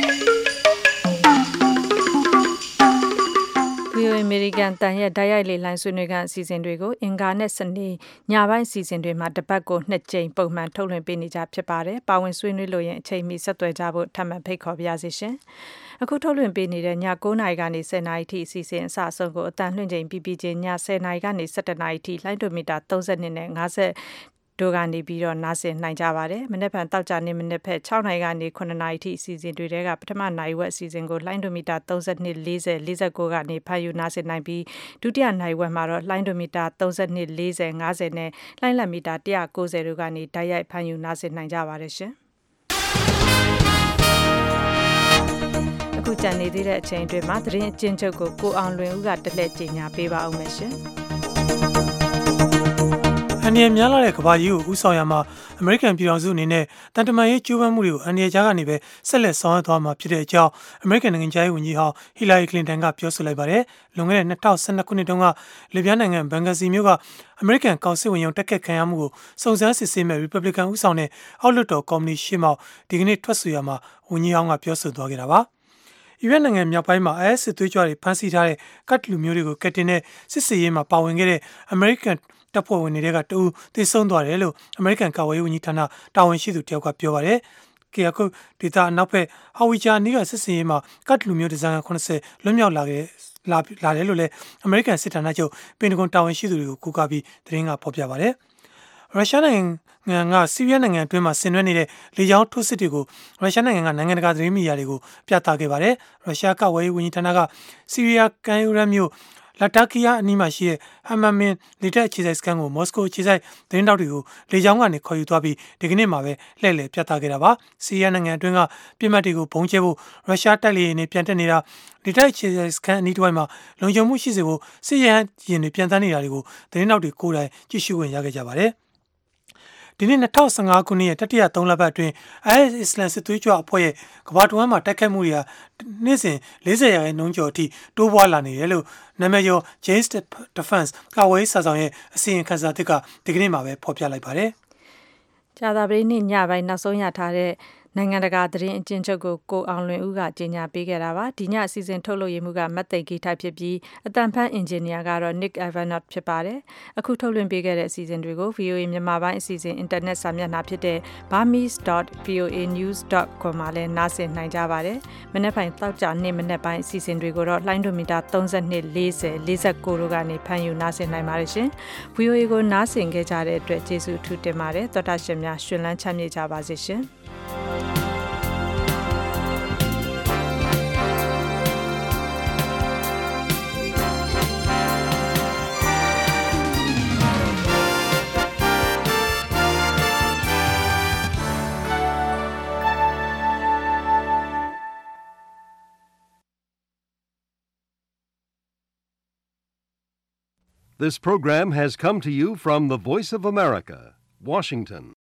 VOA American တန်ရဲ့ဓာတ်ရိုက်လေးလိုင်းဆွေးနွေးခန်းအစီအစဉ်တွေကိုအင်္ဂါနဲ့စနေညပိုင်းအစီအစဉ်တွေမှာတပတ်ကို2ကြိမ်ပုံမှန်ထုတ်လွှင့်ပေးနေကြဖြစ်ပါတယ်။ပါဝင်ဆွေးနွေးလို့ရင်အချိန်မီဆက်သွယ်ကြဖို့ထပ်မံဖိတ်ခေါ်ပါရစေရှင်။အခုထုတ်လွှင့်ပေးနေတဲ့ည9:00နာရီကနေ10:00နာရီထိအစီအစဉ်အစအဆုံးကိုအတန်လွှင့်ချိန်ပြီးချိန်ည10:00နာရီကနေ17:00နာရီထိလိုင်းဒိုမီတာ32နဲ့50တို့ကနေပြီးတော့နားဆင်နိုင်ကြပါတယ်။မနေ့ကတောက်ကြနေမနေ့ဖက်6နိုင်ကနေ9နိုင်ထိအစီအစဉ်တွေတဲကပထမနိုင်ဝက်အစီအစဉ်ကိုလိုင်းဒိုမီတာ32 40 49ကနေဖတ်ယူနားဆင်နိုင်ပြီးဒုတိယနိုင်ဝက်မှာတော့လိုင်းဒိုမီတာ32 40 50နဲ့လိုင်းလက်မီတာ190တို့ကနေတိုက်ရိုက်ဖတ်ယူနားဆင်နိုင်ကြပါတယ်ရှင်။အခုကြံနေသေးတဲ့အချိန်တွေမှာသတင်းအကျဉ်းချုပ်ကိုအောင်လွင်ဦးကတလှည့်ကြေညာပေးပါအောင်မယ်ရှင်။အန်ဒီယများလာတဲ့ကမ္ဘာကြီးကိုဦးဆောင်ရမှာအမေရိကန်ပြည်ထောင်စုအနေနဲ့တန်တမာရေးကြိုးပမ်းမှုတွေကိုအန်ဒီယကြားကနေပဲဆက်လက်ဆောင်ရွက်သွားမှာဖြစ်တဲ့အကြောင်းအမေရိကန်နိုင်ငံခြားရေးဝန်ကြီးဟောင်းဟီလာရီကလင်တန်ကပြောဆိုလိုက်ပါတယ်။လွန်ခဲ့တဲ့2012ခုနှစ်တုန်းကလီဗျားနိုင်ငံဘန်ဂါဇီမြို့ကအမေရိကန်ကောင်စစ်ဝင်ရုံတက်ခတ်ခံရမှုကိုစုံစမ်းစစ်ဆေးမဲ့ Republican ဦးဆောင်တဲ့အောက်လွှတ်တော်ကော်မတီရှေ့မှောက်ဒီကနေ့ထွက်ဆိုရမှာဝန်ကြီးဟောင်းကပြောဆိုသွားခဲ့တာပါ။အီရတ်နိုင်ငံမြောက်ပိုင်းမှာ IS စစ်သွေးကြွတွေဖမ်းဆီးထားတဲ့ကတ်လူမျိုးတွေကိုကတ်တင်တဲ့စစ်စရေးမှာပါဝင်ခဲ့တဲ့အမေရိကန်တပ်ဖွဲ့ဝင်တွေကတူသေဆုံးသွားတယ်လို့အမေရိကန်ကာကွယ်ရေးဝန်ကြီးဌာနတာဝန်ရှိသူတယောက်ကပြောပါတယ်။ကီယာကုဒေတာနောက်ဖက်ဟာဝီဂျာနီးကစစ်စရေးမှာကတ်လူမျိုးဒဇန်80လွတ်မြောက်လာတယ်လို့လည်းအမေရိကန်စစ်ဌာနချုပ်ပင်တဂွန်တာဝန်ရှိသူတွေကိုကူကာပြီးသတင်းကဖော်ပြပါတယ်။ရုရှားနိုင်ငံကဆီးရီးယားနိုင်ငံအတွင်းမှာဆင်နွှဲနေတဲ့လေကြောင်းထိုးစစ်တွေကိုရုရှားနိုင်ငံကနိုင်ငံတကာသတင်းမီဒီယာတွေကိုပြသခဲ့ပါတယ်။ရုရှားကာကွယ်ရေးဝန်ကြီးဌာနကဆီးရီးယားကန်ယူရတ်မြို့လာတာကီယာအနီးမှာရှိတဲ့ဟမ်မမင်လေတပ်အခြေစိုက်စခန်းကိုမော်စကိုအခြေစိုက်သတင်းတောက်တွေကိုလေကြောင်းကနေခေါ်ယူသွားပြီးဒီကနေ့မှာပဲလှည့်လည်ပြသခဲ့တာပါ။ဆီးရီးယားနိုင်ငံအတွင်းကပြည်မတ်တွေကိုဘုံကျဲဖို့ရုရှားတိုက်လေယာဉ်တွေပြန်တက်နေတာလေတပ်အခြေစိုက်စခန်းအနီးတစ်ဝိုက်မှာလုံခြုံမှုရှိစေဖို့စစ်ရဟတ်ယာဉ်တွေပြန်တန်းနေတာတွေကိုသတင်းတောက်တွေကိုယ်တိုင်ကြည့်ရှုခွင့်ရခဲ့ကြပါတယ်။ဒီနေ့2015ခုနှစ်ရဲ့တတိယ3လပတ်အတွင်း IS အစ္စလမ်စစ်သွေးကြွအဖွဲ့ရဲ့ကမ္ဘာတဝန်းမှာတိုက်ခိုက်မှုတွေကနေ့စဉ်40%ကျော်အထိတိုးပွားလာနေတယ်လို့နာမည်ကျော် Jane's Defense ကာကွယ်ရေးစာဆောင်ရဲ့အစီရင်ခံစာသစ်ကဒီကနေ့မှာပဲဖော်ပြလိုက်ပါတယ်။ကြာသပတေးနေ့ညပိုင်းနောက်ဆုံးရထားတဲ့နိုင်ငံတကာသတင်းအကျဉ်းချုပ်ကိုအောင်လွင်ဦးကကြေညာပေးခဲ့တာပါဒီညအစီအစဉ်ထုတ်လွှင့်ရမှုကမတ်သိဂီထိုက်ဖြစ်ပြီးအတန်ဖန်အင်ဂျင်နီယာကတော့ Nick Evanot ဖြစ်ပါတယ်အခုထုတ်လွှင့်ပေးခဲ့တဲ့အစီအစဉ်တွေကို VOA မြန်မာပိုင်းအစီအစဉ်အင်တာနက်စာမျက်နှာဖြစ်တဲ့ burmese.voanews.com မှာလည်းနားဆင်နိုင်ကြပါတယ်မနေ့ပိုင်းတောက်ကြနေ့မနေ့ပိုင်းအစီအစဉ်တွေကိုတော့လှိုင်းဒိုမီတာ32 40 49တို့ကနေဖမ်းယူနားဆင်နိုင်ပါတယ်ရှင် VOA ကိုနားဆင်ခဲ့ကြတဲ့အတွက်ကျေးဇူးအထူးတင်ပါတယ်သောတာရှင်များရှင်လန်းချမ်းမြေ့ကြပါစေရှင် This program has come to you from the Voice of America, Washington.